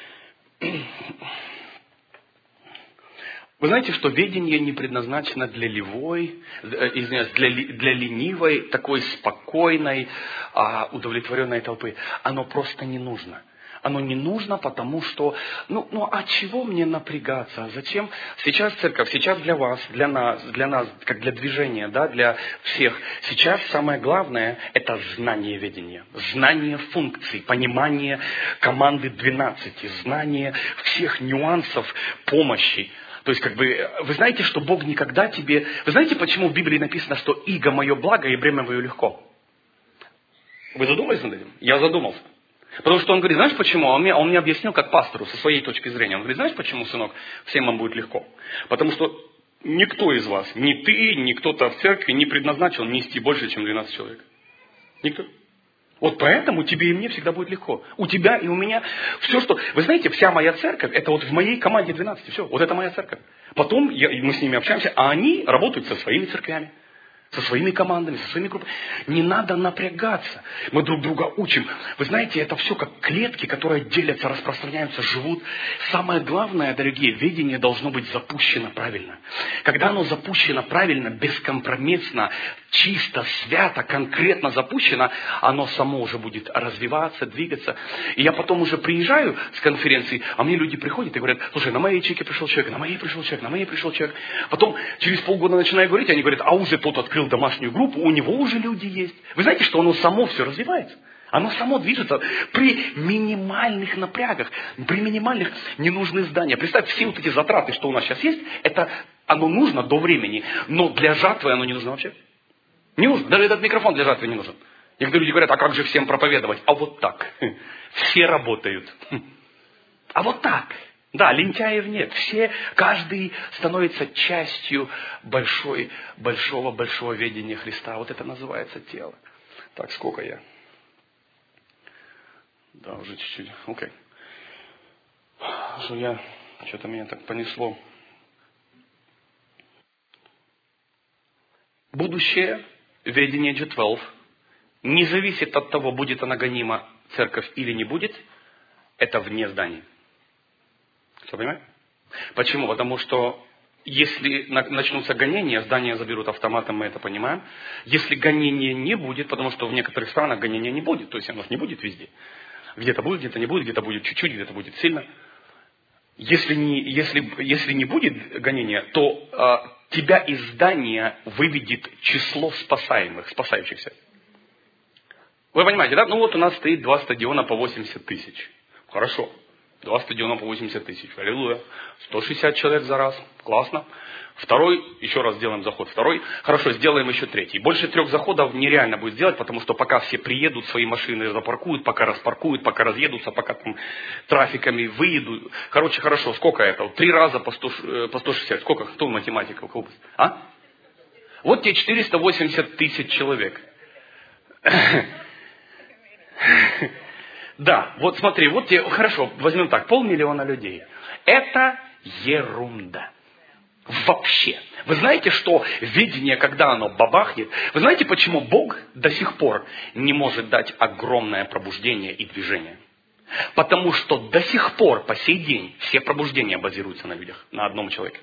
Вы знаете, что ведение не предназначено для ливой, извиняюсь, для, для ленивой, такой спокойной, удовлетворенной толпы. Оно просто не нужно. Оно не нужно, потому что, ну, ну а чего мне напрягаться? Зачем? Сейчас церковь, сейчас для вас, для нас, для нас, как для движения, да, для всех. Сейчас самое главное – это знание ведения, знание функций, понимание команды двенадцати, знание всех нюансов помощи. То есть, как бы, вы знаете, что Бог никогда тебе... Вы знаете, почему в Библии написано, что иго мое благо и бремя мое легко? Вы задумались над этим? Я задумался. Потому что он говорит, знаешь почему? Он мне, он мне объяснил как пастору, со своей точки зрения. Он говорит, знаешь почему, сынок, всем вам будет легко? Потому что никто из вас, ни ты, ни кто-то в церкви не предназначил нести больше, чем двенадцать человек. Никто. Вот поэтому тебе и мне всегда будет легко. У тебя и у меня все, что... Вы знаете, вся моя церковь, это вот в моей команде двенадцати. Все, вот это моя церковь. Потом я, мы с ними общаемся, а они работают со своими церквями. Со своими командами, со своими группами. Не надо напрягаться. Мы друг друга учим. Вы знаете, это все как клетки, которые делятся, распространяются, живут. Самое главное, дорогие, ведение должно быть запущено правильно. Когда оно запущено правильно, бескомпромиссно, чисто, свято, конкретно запущено, оно само уже будет развиваться, двигаться. И я потом уже приезжаю с конференции, а мне люди приходят и говорят, слушай, на моей ячейке пришел человек, на моей пришел человек, на моей пришел человек. Потом через полгода начинаю говорить, они говорят, а уже тот открыл домашнюю группу, у него уже люди есть. Вы знаете, что оно само все развивается? Оно само движется при минимальных напрягах, при минимальных ненужных зданиях. Представь, все вот эти затраты, что у нас сейчас есть, это оно нужно до времени, но для жатвы оно не нужно вообще. Не нужно. Даже этот микрофон для жатвы не нужен. Некоторые люди говорят, а как же всем проповедовать? А вот так. Все работают. А вот так. Да, лентяев нет. Все, каждый становится частью большой, большого, большого ведения Христа. Вот это называется тело. Так, сколько я? Да, уже чуть-чуть. Окей. Что я, что-то меня так понесло. Будущее ведение джи двенадцать не зависит от того, будет она гонима церковь или не будет. Это вне здания. Что, понимаете? Почему? Потому что если начнутся гонения, здания заберут автоматом, мы это понимаем. Если гонения не будет, потому что в некоторых странах гонения не будет, то есть оно не будет везде. Где-то будет, где-то не будет, где-то будет чуть-чуть, где-то будет сильно. Если не, если, если не будет гонения, то а, тебя из здания выведет число спасаемых, спасающихся. Вы понимаете, да? Ну вот у нас стоит два стадиона по восемьдесят тысяч. Хорошо. Два стадиона по восемьдесят тысяч. Аллилуйя. сто шестьдесят человек за раз. Классно. Второй, еще раз сделаем заход. Второй. Хорошо, сделаем еще третий. Больше трех заходов нереально будет сделать, потому что пока все приедут, свои машины запаркуют, пока распаркуют, пока разъедутся, пока там трафиками выедут. Короче, хорошо. Сколько это? Три раза по сто, по сто шестьдесят. Сколько? Кто математика? У кого? А? Вот тебе четыреста восемьдесят тысяч человек. Да, вот смотри, вот тебе, хорошо, возьмем так, полмиллиона людей. Это ерунда. Вообще. Вы знаете, что видение, когда оно бабахнет, вы знаете, почему Бог до сих пор не может дать огромное пробуждение и движение? Потому что до сих пор, по сей день, все пробуждения базируются на людях, на одном человеке.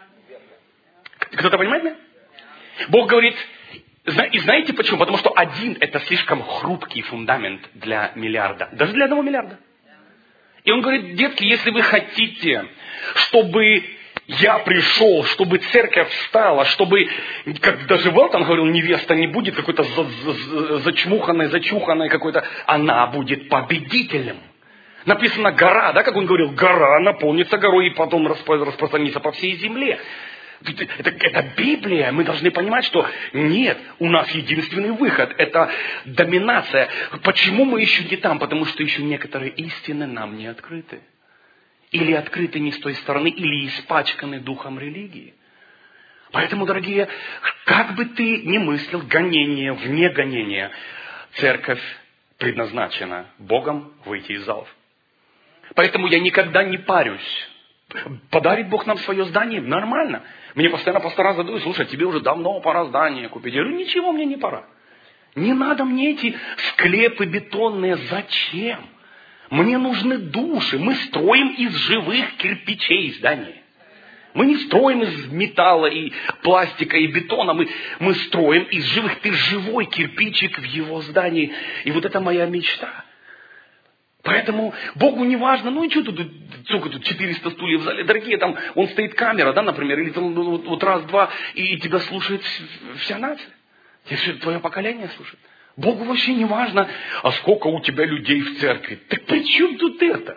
Кто-то понимает меня? Бог говорит, и знаете почему? Потому что один – это слишком хрупкий фундамент для миллиарда. Даже для одного миллиарда. И он говорит, детки, если вы хотите, чтобы я пришел, чтобы церковь встала, чтобы, как даже Велтон говорил, невеста не будет какой-то за, за, зачмуханной, зачуханной какой-то, она будет победителем. Написано гора, да, как он говорил, гора наполнится горой и потом распространится по всей земле. Это, это Библия, мы должны понимать, что нет, у нас единственный выход, это доминация. Почему мы еще не там? Потому что еще некоторые истины нам не открыты. Или открыты не с той стороны, или испачканы духом религии. Поэтому, дорогие, как бы ты ни мыслил, гонение, вне гонения, церковь предназначена Богом выйти из залов. Поэтому я никогда не парюсь. Подарит Бог нам свое здание? Нормально. Мне постоянно пастора задают, слушай, тебе уже давно пора здание купить. Я говорю, ничего мне не пора. Не надо мне эти склепы бетонные. Зачем? Мне нужны души. Мы строим из живых кирпичей здание. Мы не строим из металла и пластика и бетона. Мы, мы строим из живых. Ты живой кирпичик в его здании. И вот это моя мечта. Поэтому Богу не важно, ну и что тут, сколько тут, четыреста стульев в зале, дорогие, там, он стоит камера, да, например, или там вот, вот раз-два, и тебя слушает вся нация. Тебя твое поколение слушает. Богу вообще не важно, а сколько у тебя людей в церкви. Так при чем тут это?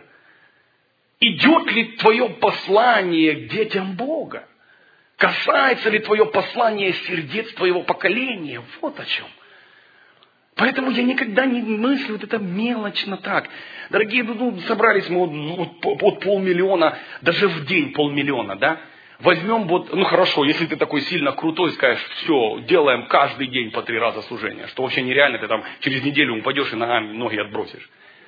Идет ли твое послание к детям Бога? Касается ли твое послание сердец твоего поколения? Вот о чем. Поэтому я никогда не мыслю вот это мелочно так. Дорогие, ну, собрались мы вот, вот, вот полмиллиона, даже в день полмиллиона, да? Возьмем вот, ну хорошо, если ты такой сильно крутой, скажешь, все, делаем каждый день по три раза служения, что вообще нереально, ты там через неделю упадешь и ногами ноги отбросишь.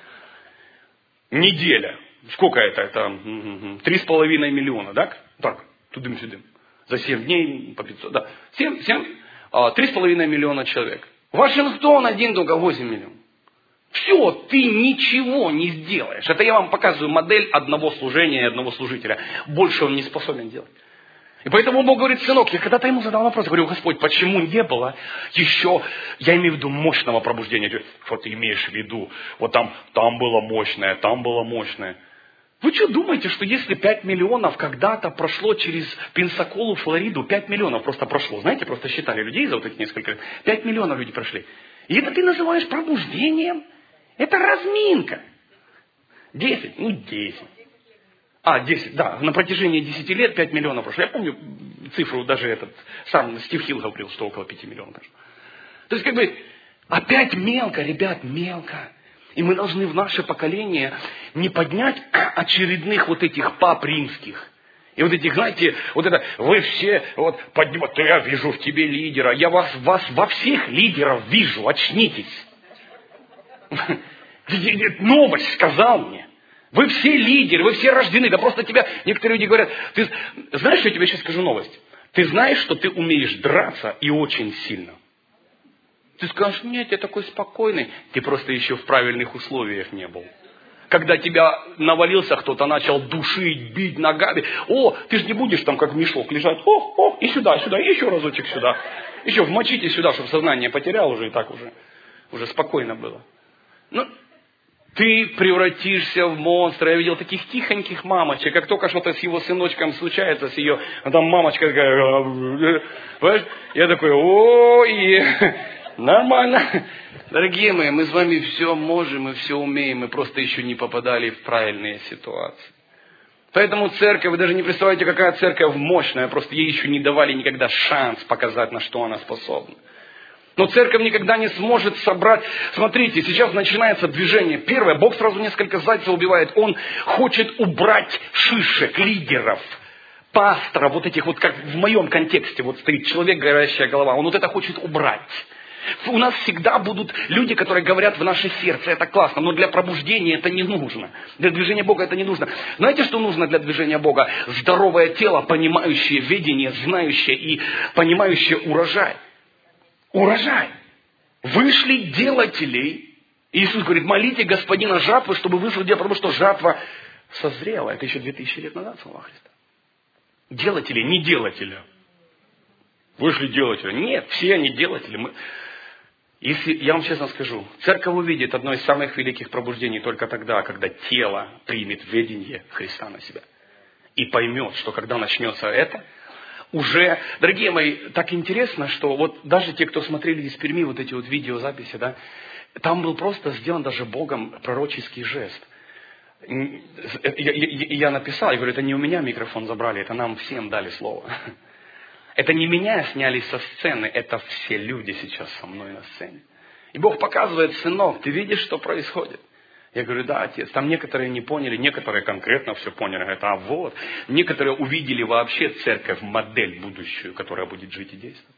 Неделя. Сколько это? Это три с половиной миллиона, да? Так, тудым-сюдым. За семь дней по пятьсот, да. Семь, семь, три с половиной миллиона человек. Вашингтон один только восемь миллионов. Все, ты ничего не сделаешь. Это я вам показываю модель одного служения и одного служителя. Больше он не способен делать. И поэтому Бог говорит, сынок, я когда-то ему задал вопрос, говорю, Господь, почему не было еще, я имею в виду мощного пробуждения. Что ты имеешь в виду? Вот там, там было мощное, там было мощное. Вы что думаете, что если пять миллионов когда-то прошло через Пенсаколу, Флориду, пять миллионов просто прошло, знаете, просто считали людей за вот эти несколько лет, пять миллионов люди прошли. И это ты называешь пробуждением? Это разминка. десять, ну десять. А, десять, да, на протяжении десяти лет пять миллионов прошло. Я помню цифру, даже этот, сам Стив Хилл говорил, что около пяти миллионов прошло. То есть как бы, опять мелко, ребят, мелко. И мы должны в наше поколение не поднять очередных вот этих пап римских. И вот этих, знаете, вот это, вы все, вот, поднимают, я вижу в тебе лидера, я вас, вас во всех лидеров вижу, очнитесь. Новость сказал мне. Вы все лидеры, вы все рождены, да просто тебя, некоторые люди говорят, ты знаешь, что я тебе сейчас скажу новость? Ты знаешь, что ты умеешь драться и очень сильно. Ты скажешь, нет, я такой спокойный. Ты просто еще в правильных условиях не был. Когда тебя навалился кто-то, начал душить, бить ногами. О, ты же не будешь там как мешок лежать. О, о, и сюда, сюда, и еще разочек сюда. Еще вмочите сюда, чтобы сознание потерял уже и так уже. Уже спокойно было. Ну, ты превратишься в монстра. Я видел таких тихоньких мамочек. Как только что-то с его сыночком случается, с ее, там мамочка такая, понимаешь? Я такой, о, и... Нормально. Дорогие мои, мы с вами все можем, мы все умеем, мы просто еще не попадали в правильные ситуации. Поэтому церковь, вы даже не представляете, какая церковь мощная, просто ей еще не давали никогда шанс показать, на что она способна. Но церковь никогда не сможет собрать. Смотрите, сейчас начинается движение. Первое, Бог сразу несколько зайцев убивает. Он хочет убрать шишек, лидеров, пасторов, вот этих вот, как в моем контексте, вот стоит человек, горящая голова. Он вот это хочет убрать. У нас всегда будут люди, которые говорят в наше сердце, это классно, но для пробуждения это не нужно. Для движения Бога это не нужно. Знаете, что нужно для движения Бога? Здоровое тело, понимающее ведение, знающее и понимающее урожай. Урожай. Вышли делатели. Иисус говорит, молите Господина жатвы, чтобы вышел дело, потому что жатва созрела. Это еще две тысячи лет назад, слова Христа. Делатели, не делатели. Вышли делатели. Нет, все они делатели. Мы... Если, я вам честно скажу, церковь увидит одно из самых великих пробуждений только тогда, когда тело примет ведение Христа на себя. И поймет, что когда начнется это, уже, дорогие мои, так интересно, что вот даже те, кто смотрели из Перми вот эти вот видеозаписи, да, там был просто сделан даже Богом пророческий жест. Я, я, я написал, я говорю, это не у меня микрофон забрали, это нам всем дали слово. Это не меня сняли со сцены, это все люди сейчас со мной на сцене. И Бог показывает, сынок, ты видишь, что происходит? Я говорю, да, отец. Там некоторые не поняли, некоторые конкретно все поняли. Говорят, а вот. Некоторые увидели вообще церковь, модель будущую, которая будет жить и действовать.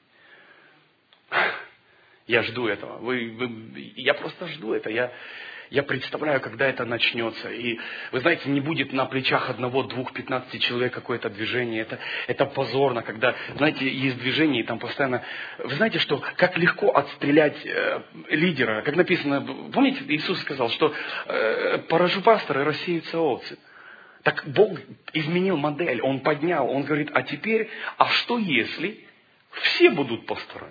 Я жду этого. Вы, вы, я просто жду это. Я, я представляю, когда это начнется. И вы знаете, не будет на плечах одного, двух, пятнадцати человек какое-то движение. Это, это позорно, когда, знаете, есть движение, и там постоянно... Вы знаете, что как легко отстрелять э, лидера. Как написано, помните, Иисус сказал, что э, поражу пастора, рассеются овцы. Так Бог изменил модель, Он поднял. Он говорит, а теперь, а что если все будут пасторами?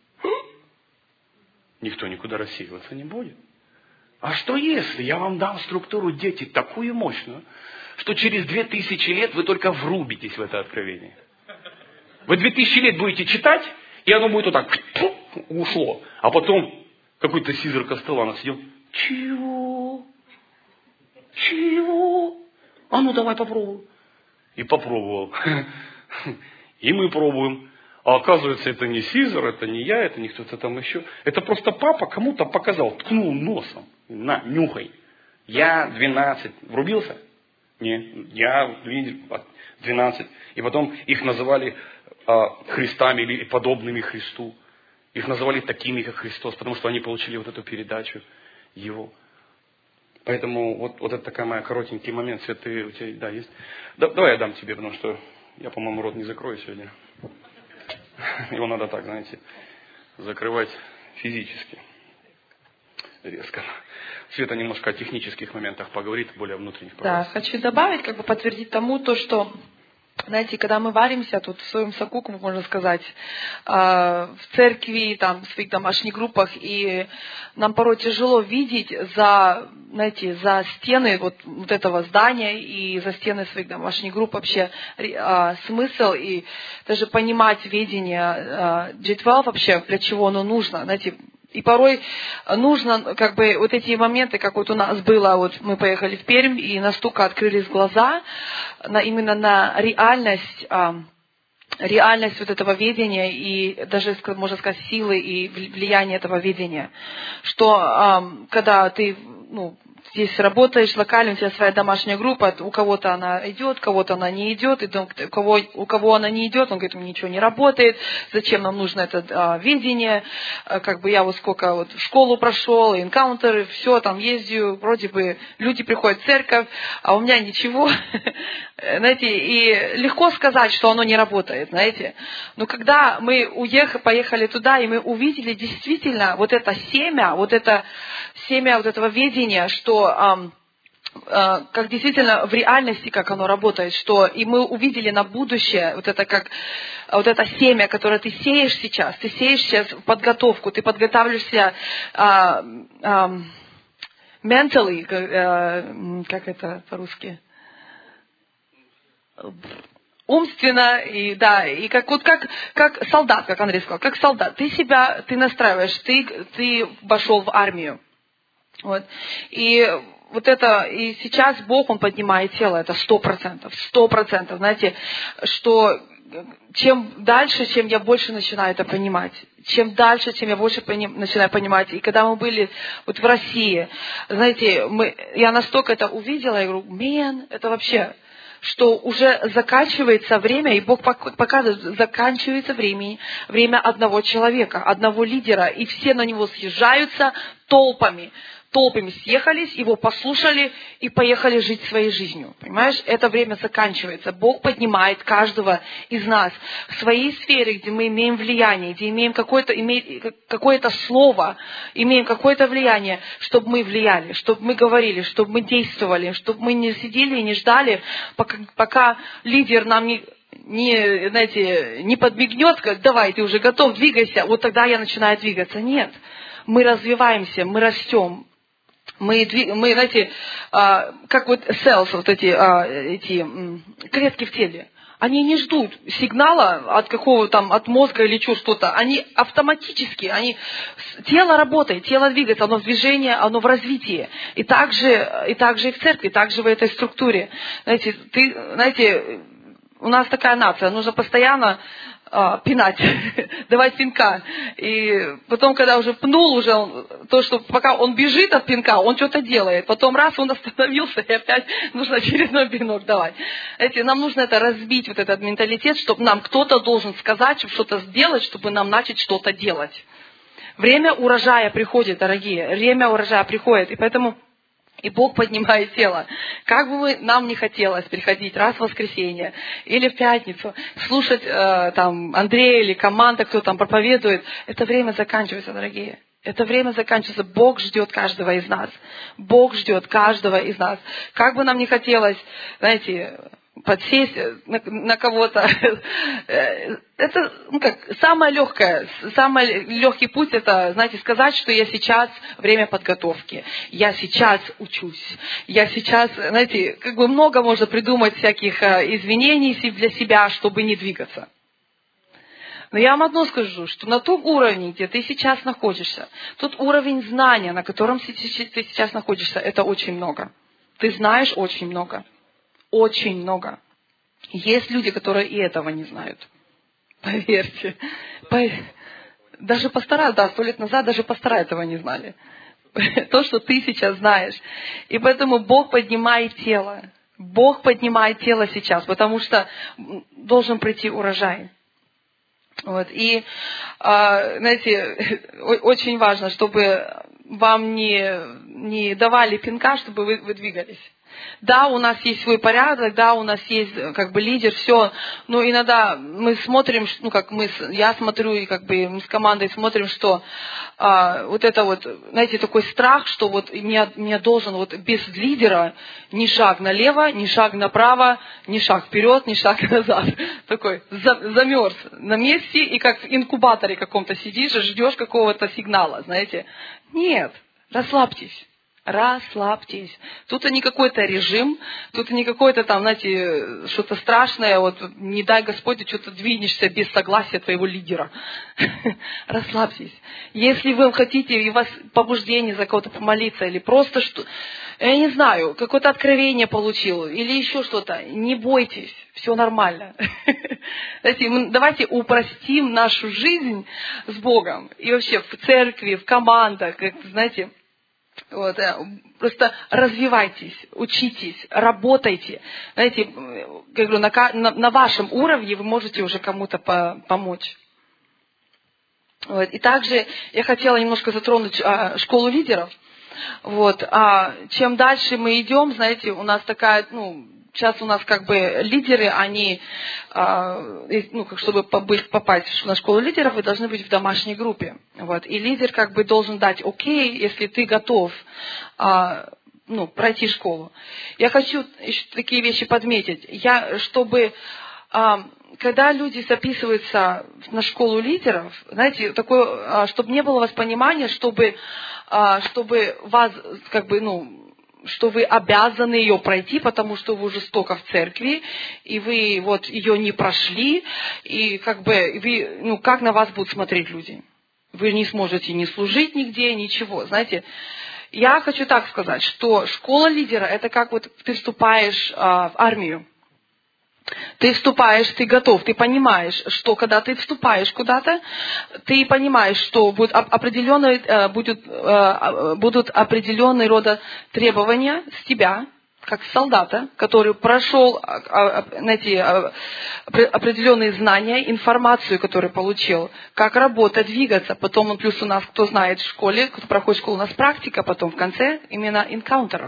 Никто никуда рассеиваться не будет. А что если я вам дам структуру, дети, такую мощную, что через две тысячи лет вы только врубитесь в это откровение? Вы две тысячи лет будете читать, и оно будет вот так, ушло. А потом какой-то Сизар Костелланос сидел, чего? Чего? А ну давай попробуем. И попробовал. И мы пробуем. А оказывается, это не Сизар, это не я, это не кто-то там еще. Это просто папа кому-то показал, ткнул носом. На, нюхай. Я двенадцать. Врубился? Нет. Я двенадцать. И потом их называли а, Христами или подобными Христу. Их называли такими, как Христос, потому что они получили вот эту передачу Его. Поэтому вот, вот это такой мой коротенький момент. Свет, ты, у тебя, да, есть? Да, давай я дам тебе, потому что я, по-моему, рот не закрою сегодня. Его надо так, знаете, закрывать физически. Резко. Света немножко о технических моментах поговорит, более внутренних. Да, хочу добавить, как бы подтвердить тому, то, что, знаете, когда мы варимся тут в своем соку, как можно сказать, в церкви, там, в своих домашних группах, и нам порой тяжело видеть за, знаете, за стены вот, вот этого здания и за стены своих домашних групп вообще а, смысл и даже понимать видение а, джей двенадцать вообще, для чего оно нужно, знаете. И порой нужно, как бы, вот эти моменты, как вот у нас было, вот мы поехали в Пермь, и настолько открылись глаза на, именно на реальность, а, реальность вот этого видения и даже, можно сказать, силы и влияние этого видения. Что а, когда ты, ну, здесь работаешь локально, у тебя своя домашняя группа, у кого-то она идет, у кого-то она не идет, и у кого, у кого она не идет, он говорит, ничего не работает, зачем нам нужно это а, видение, а, как бы я вот сколько вот в школу прошел, энкаунтеры, все, там ездию, вроде бы люди приходят в церковь, а у меня ничего, знаете, и легко сказать, что оно не работает, знаете, но когда мы уехали, поехали туда, и мы увидели действительно вот это семя, вот это семя вот этого видения, что а, а, как действительно в реальности, как оно работает, что и мы увидели на будущее вот это как вот это семя, которое ты сеешь сейчас, ты сеешь сейчас в подготовку, ты подготавливаешься а, а, mentally, а, как это по-русски? умственно, и да, и как вот как, как солдат, как Андрей сказал, как солдат. Ты себя, ты настраиваешь, ты, ты вошел в армию. Вот. И вот это, и сейчас Бог, Он поднимает тело, это сто процентов, сто процентов. Знаете, что чем дальше, чем я больше начинаю это понимать, чем дальше, чем я больше пони, начинаю понимать. И когда мы были вот в России, знаете, мы, я настолько это увидела, я говорю, мен, это вообще, что уже заканчивается время, и Бог показывает, заканчивается время, время одного человека, одного лидера, и все на него съезжаются толпами. Толпами съехались, его послушали и поехали жить своей жизнью. Понимаешь, это время заканчивается. Бог поднимает каждого из нас в своей сфере, где мы имеем влияние, где имеем какое-то, имеем какое-то слово, имеем какое-то влияние, чтобы мы влияли, чтобы мы говорили, чтобы мы действовали, чтобы мы не сидели и не ждали, пока, пока лидер нам не... не, знаете, не подмигнет, как давай, ты уже готов, двигайся, вот тогда я начинаю двигаться. Нет, мы развиваемся, мы растем. Мы, мы, знаете, как вот cells, вот эти, эти клетки в теле, они не ждут сигнала от какого там, от мозга или что-то. Они автоматически, они, тело работает, тело двигается, оно в движении, оно в развитии. И также, и также и в церкви, также в этой структуре. Знаете, ты, знаете, у нас такая нация, нужно постоянно а, пинать, давать пинка. И потом, когда уже пнул, уже он, то, что пока он бежит от пинка, он что-то делает. Потом раз он остановился, и опять нужно очередной пинок давать. Знаете, нам нужно это разбить, вот этот менталитет, чтобы нам кто-то должен сказать, чтобы что-то сделать, чтобы нам начать что-то делать. Время урожая приходит, дорогие. Время урожая приходит. И поэтому... И Бог поднимает тело. Как бы мы, нам не хотелось приходить раз в воскресенье или в пятницу, слушать э, там Андрея или команда, кто там проповедует, это время заканчивается, дорогие. Это время заканчивается. Бог ждет каждого из нас. Бог ждет каждого из нас. Как бы нам не хотелось, знаете, подсесть на, на кого-то. Это, ну как, самое легкое, самый легкий путь, это, знаете, сказать, что я сейчас время подготовки, я сейчас учусь, я сейчас, знаете, как бы много можно придумать всяких извинений для себя, чтобы не двигаться. Но я вам одно скажу, что на том уровне, где ты сейчас находишься, тот уровень знания, на котором ты сейчас находишься, это очень много. Ты знаешь очень много. Очень много. Есть люди, которые и этого не знают. Поверьте. Даже пастора, да, сто лет назад даже пастора этого не знали. То, что ты сейчас знаешь. И поэтому Бог поднимает тело. Бог поднимает тело сейчас, потому что должен прийти урожай. Вот. И, знаете, очень важно, чтобы вам не, не давали пинка, чтобы вы, вы двигались. Да, у нас есть свой порядок, да, у нас есть как бы лидер, все, но иногда мы смотрим, ну как мы, я смотрю и как бы мы с командой смотрим, что а, вот это вот, знаете, такой страх, что вот меня, меня должен вот без лидера ни шаг налево, ни шаг направо, ни шаг вперед, ни шаг назад, такой замерз на месте и как в инкубаторе каком-то сидишь и ждешь какого-то сигнала, знаете, нет, расслабьтесь. Расслабьтесь. Тут не какой-то режим, тут не какое-то там, знаете, что-то страшное, вот не дай Господь, ты что-то двинешься без согласия твоего лидера. Расслабьтесь. Если вы хотите, и у вас побуждение за кого-то помолиться, или просто что, я не знаю, какое-то откровение получил, или еще что-то, не бойтесь, все нормально. Знаете, давайте упростим нашу жизнь с Богом. И вообще в церкви, в командах, как, знаете, вот, просто развивайтесь, учитесь, работайте. Знаете, как говорю, на, на, на вашем уровне вы можете уже кому-то по, помочь. Вот. И также я хотела немножко затронуть а, школу лидеров. Вот. А чем дальше мы идем, знаете, у нас такая, ну, сейчас у нас как бы лидеры, они, ну, чтобы попасть на школу лидеров, вы должны быть в домашней группе. Вот. И лидер как бы должен дать окей, если ты готов, ну, пройти школу. Я хочу еще такие вещи подметить. Я, чтобы, когда люди записываются на школу лидеров, знаете, такое, чтобы не было у вас понимания, чтобы, чтобы вас, как бы, ну, что вы обязаны ее пройти, потому что вы жестоко в церкви, и вы вот ее не прошли, и как бы, вы, ну, как на вас будут смотреть люди? Вы не сможете ни служить нигде, ничего. Знаете, я хочу так сказать, что школа лидера, это как вот ты вступаешь а, в армию. Ты вступаешь, ты готов, ты понимаешь, что когда ты вступаешь куда-то, ты понимаешь, что будут определенные, будут, будут определенные рода требования с тебя, как солдата, который прошел, знаете, определенные знания, информацию, которую получил, как работать, двигаться. Потом он плюс у нас, кто знает в школе, кто проходит школу, у нас практика, потом в конце именно энкаунтеров.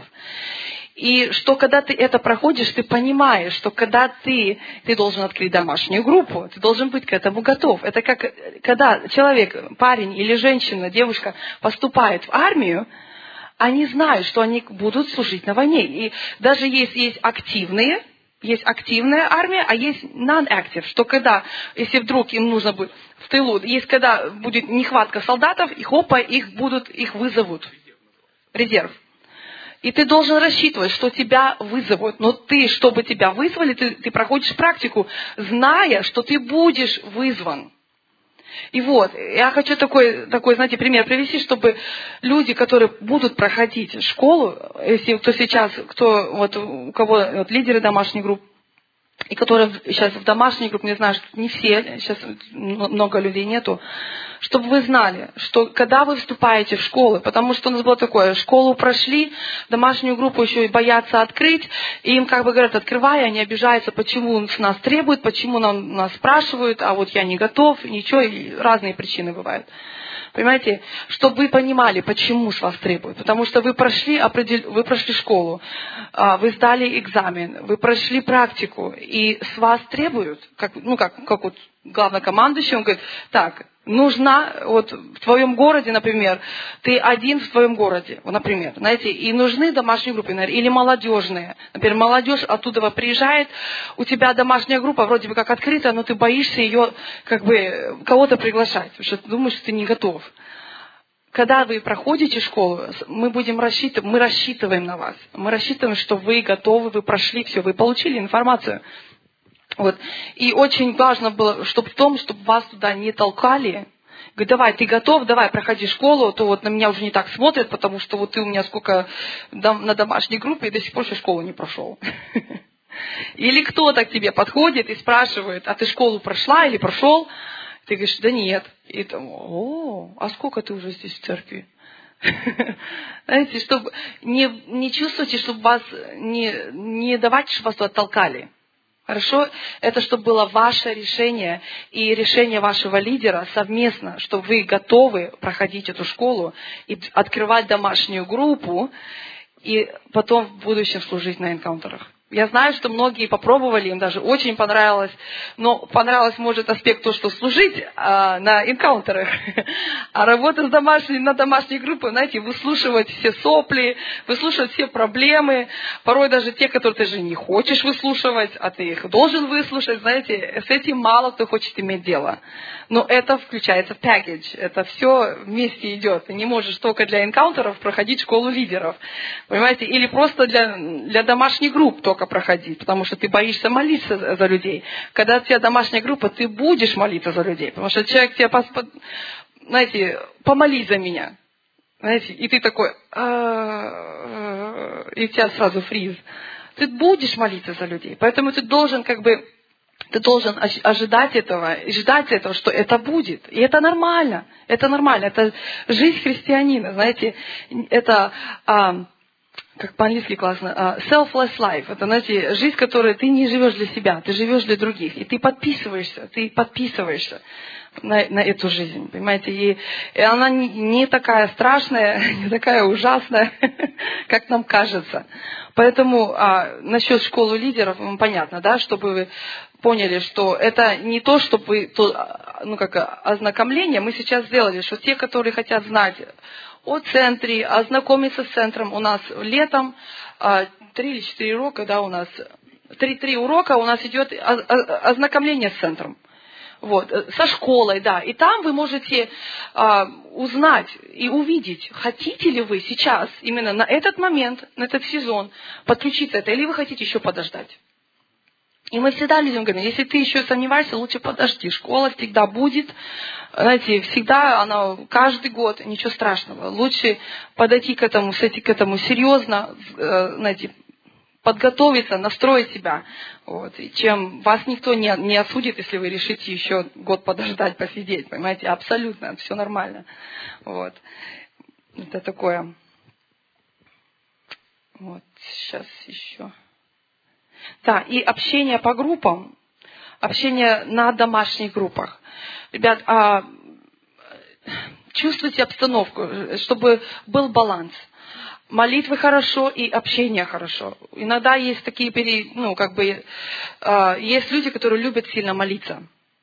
И что когда ты это проходишь, ты понимаешь, что когда ты, ты должен открыть домашнюю группу, ты должен быть к этому готов. Это как когда человек, парень или женщина, девушка поступает в армию, они знают, что они будут служить на войне. И даже если есть активные, есть активная армия, а есть non-active, что когда, если вдруг им нужно будет в тылу, есть когда будет нехватка солдатов, их опа, их будут, их вызовут. Резерв. И ты должен рассчитывать, что тебя вызовут. Но ты, чтобы тебя вызвали, ты, ты проходишь практику, зная, что ты будешь вызван. И вот, я хочу такой, такой, знаете, пример привести, чтобы люди, которые будут проходить школу, если кто сейчас, кто, вот, у кого вот, лидеры домашних групп, и которые сейчас в домашней группе, не знаю, что не все, сейчас много людей нету, чтобы вы знали, что когда вы вступаете в школы, потому что у нас было такое, школу прошли, домашнюю группу еще и боятся открыть, и им как бы говорят, открывай, они обижаются, почему с нас требуют, почему нам, нас спрашивают, а вот я не готов, ничего, и разные причины бывают. Понимаете, чтобы вы понимали, почему с вас требуют. Потому что вы прошли, определ... вы прошли школу, вы сдали экзамен, вы прошли практику, и с вас требуют, как, ну, как, как вот главнокомандующий, он говорит, так, нужна, вот в твоем городе, например, ты один в твоем городе, например, знаете, и нужны домашние группы, например, или молодежные. Например, молодежь оттуда приезжает, у тебя домашняя группа вроде бы как открыта, но ты боишься ее, как бы, кого-то приглашать, потому что ты думаешь, что ты не готов. Когда вы проходите школу, мы будем рассчитывать, мы рассчитываем на вас. Мы рассчитываем, что вы готовы, вы прошли все, вы получили информацию. Вот. И очень важно было, чтобы в том, чтобы вас туда не толкали. Говорит, давай, ты готов, давай, проходи школу, то вот на меня уже не так смотрят, потому что вот ты у меня сколько на домашней группе и до сих пор еще школу не прошел. Или кто-то к тебе подходит и спрашивает, а ты школу прошла или прошел? Ты говоришь, да нет. И там, о, а сколько ты уже здесь в церкви? Знаете, чтобы не, не чувствуйте, чтобы вас не, не давайте, чтобы вас туда толкали. Хорошо? Это чтобы было ваше решение и решение вашего лидера совместно, что вы готовы проходить эту школу и открывать домашнюю группу и потом в будущем служить на энкаунтерах. Я знаю, что многие попробовали, им даже очень понравилось, но понравилось, может, аспект то, что служить а, на энкаунтерах, а работа с домашней, на домашней группе, знаете, выслушивать все сопли, выслушивать все проблемы, порой даже те, которые ты же не хочешь выслушивать, а ты их должен выслушать, знаете, с этим мало кто хочет иметь дело. Но это включается в package, это все вместе идет. Ты не можешь только для энкаунтеров проходить школу лидеров, понимаете, или просто для, для домашних групп только проходить, потому что ты боишься молиться за людей. Когда у тебя домашняя группа, ты будешь молиться за людей, потому что человек тебе, знаете, помолись за меня, знаете, и ты такой, и у тебя сразу фриз. Ты будешь молиться за людей, поэтому ты должен как бы Ты должен ожидать этого, и ждать этого, что это будет. И это нормально. Это нормально. Это жизнь христианина. Знаете, это, а, как по-английски классно, а, selfless life. Это, знаете, жизнь, в которой ты не живешь для себя, ты живешь для других. И ты подписываешься, ты подписываешься на, на эту жизнь. Понимаете? И, и она не, не такая страшная, не такая ужасная, как нам кажется. Поэтому а, насчет школы лидеров, понятно, да, чтобы вы поняли, что это не то, чтобы то, ну, как ознакомление. Мы сейчас сделали, что те, которые хотят знать о центре, ознакомиться с центром, у нас летом три или четыре урока, да, у нас три-три урока у нас идет ознакомление с центром. Вот, со школой, да. И там вы можете а, узнать и увидеть, хотите ли вы сейчас, именно на этот момент, на этот сезон, подключиться это, или вы хотите еще подождать. И мы всегда людям говорим, если ты еще сомневаешься, лучше подожди. Школа всегда будет, знаете, всегда она, каждый год, ничего страшного. Лучше подойти к этому, к этому серьезно, знаете, подготовиться, настроить себя, вот, и чем вас никто не, не осудит, если вы решите еще год подождать, посидеть, понимаете, абсолютно, все нормально, вот, это такое, вот, сейчас еще, да, и общение по группам, общение на домашних группах, ребят, а, чувствуйте обстановку, чтобы был баланс. Молитвы хорошо и общение хорошо. Иногда есть такие, ну, как бы, э, есть люди, которые любят сильно молиться.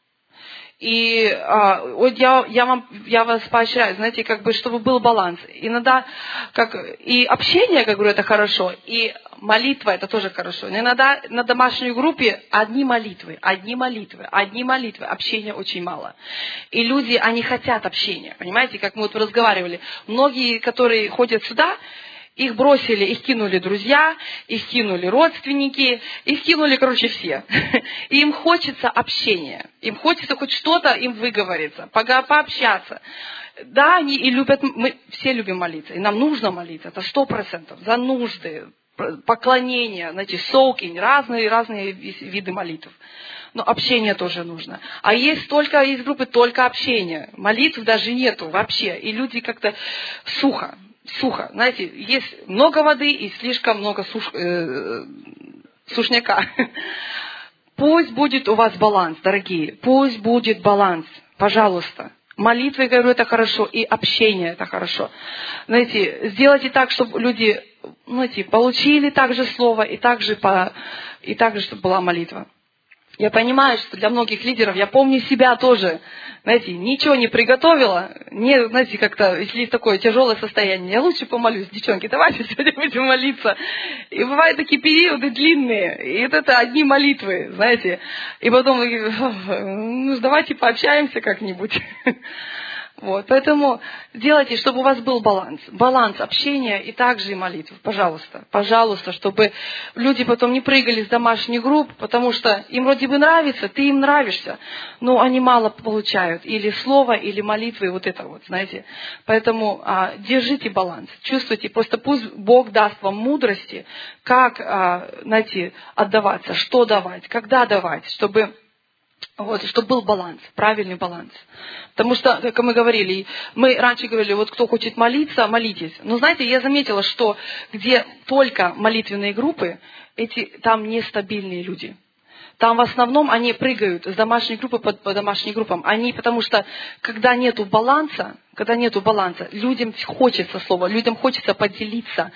И э, вот я, я, вам, я вас поощряю, знаете, как бы, чтобы был баланс. Иногда, как, и общение, как говорю, это хорошо, и молитва это тоже хорошо. Но иногда на домашней группе одни молитвы, одни молитвы, одни молитвы, общения очень мало. И люди, они хотят общения, понимаете, как мы вот разговаривали. Многие, которые ходят сюда, их бросили, их кинули друзья, их кинули родственники, их кинули, короче, все. И им хочется общения, им хочется хоть что-то им выговориться, пообщаться. Да, они и любят, мы все любим молиться, и нам нужно молиться, это сто процентов, за нужды, поклонения, знаете, соукинь, разные, разные виды молитв. Но общение тоже нужно. А есть только, есть группы только общения, молитв даже нету вообще, и люди как-то сухо. Сухо, знаете, есть много воды и слишком много суш... э... сушняка. Пусть будет у вас баланс, дорогие, пусть будет баланс, пожалуйста. Молитвы, говорю, это хорошо, и общение это хорошо. Знаете, сделайте так, чтобы люди, знаете, получили также слово, и также, по... и также, чтобы была молитва. Я понимаю, что для многих лидеров, я помню себя тоже, знаете, ничего не приготовила, не, знаете, как-то, если есть такое тяжелое состояние, я лучше помолюсь, девчонки, давайте сегодня будем молиться. И бывают такие периоды длинные, и это одни молитвы, знаете, и потом, ну, давайте пообщаемся как-нибудь. Вот, поэтому делайте, чтобы у вас был баланс. Баланс общения и также и молитв. Пожалуйста, пожалуйста, чтобы люди потом не прыгали с домашних групп, потому что им вроде бы нравится, ты им нравишься, но они мало получают. Или слово, или молитвы, вот это вот, знаете. Поэтому а, держите баланс, чувствуйте, просто пусть Бог даст вам мудрости, как, а, знаете, отдаваться, что давать, когда давать, чтобы... Вот, чтобы был баланс, правильный баланс. Потому что, как мы говорили, мы раньше говорили, вот кто хочет молиться, молитесь. Но знаете, я заметила, что где только молитвенные группы, эти, там нестабильные люди. Там в основном они прыгают с домашней группы по, по домашним группам. Они, потому что, когда нету баланса, когда нету баланса, людям хочется слова, людям хочется поделиться.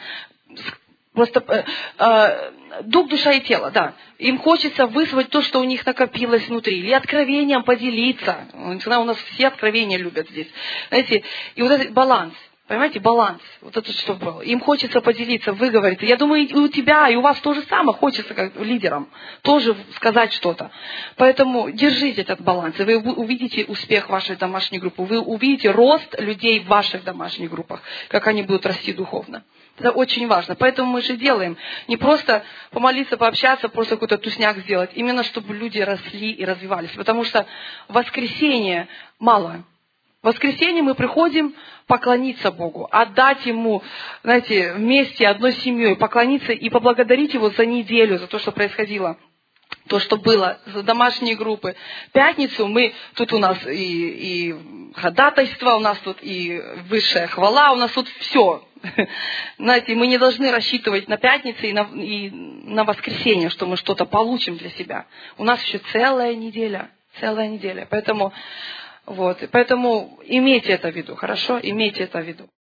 Просто э, э, дух, душа и тело, да. Им хочется вызвать то, что у них накопилось внутри. Или откровением поделиться. У нас все откровения любят здесь. Знаете, и вот этот баланс. Понимаете, баланс. Вот это что было. Им хочется поделиться, выговориться. Я думаю, и у тебя, и у вас то же самое хочется, как лидерам, тоже сказать что-то. Поэтому держите этот баланс, и вы увидите успех вашей домашней группы. Вы увидите рост людей в ваших домашних группах, как они будут расти духовно. Это очень важно. Поэтому мы же делаем не просто помолиться, пообщаться, просто какой-то тусняк сделать. Именно чтобы люди росли и развивались. Потому что в воскресенье мало. В воскресенье мы приходим поклониться Богу, отдать Ему, знаете, вместе, одной семьей, поклониться и поблагодарить Его за неделю, за то, что происходило. То, что было, за домашние группы. В пятницу мы, тут у нас и, и ходатайство, у нас тут и высшая хвала, у нас тут все. Знаете, мы не должны рассчитывать на пятницу и на, и на воскресенье, что мы что-то получим для себя. У нас еще целая неделя, целая неделя. Поэтому, вот, поэтому имейте это в виду, хорошо? Имейте это в виду.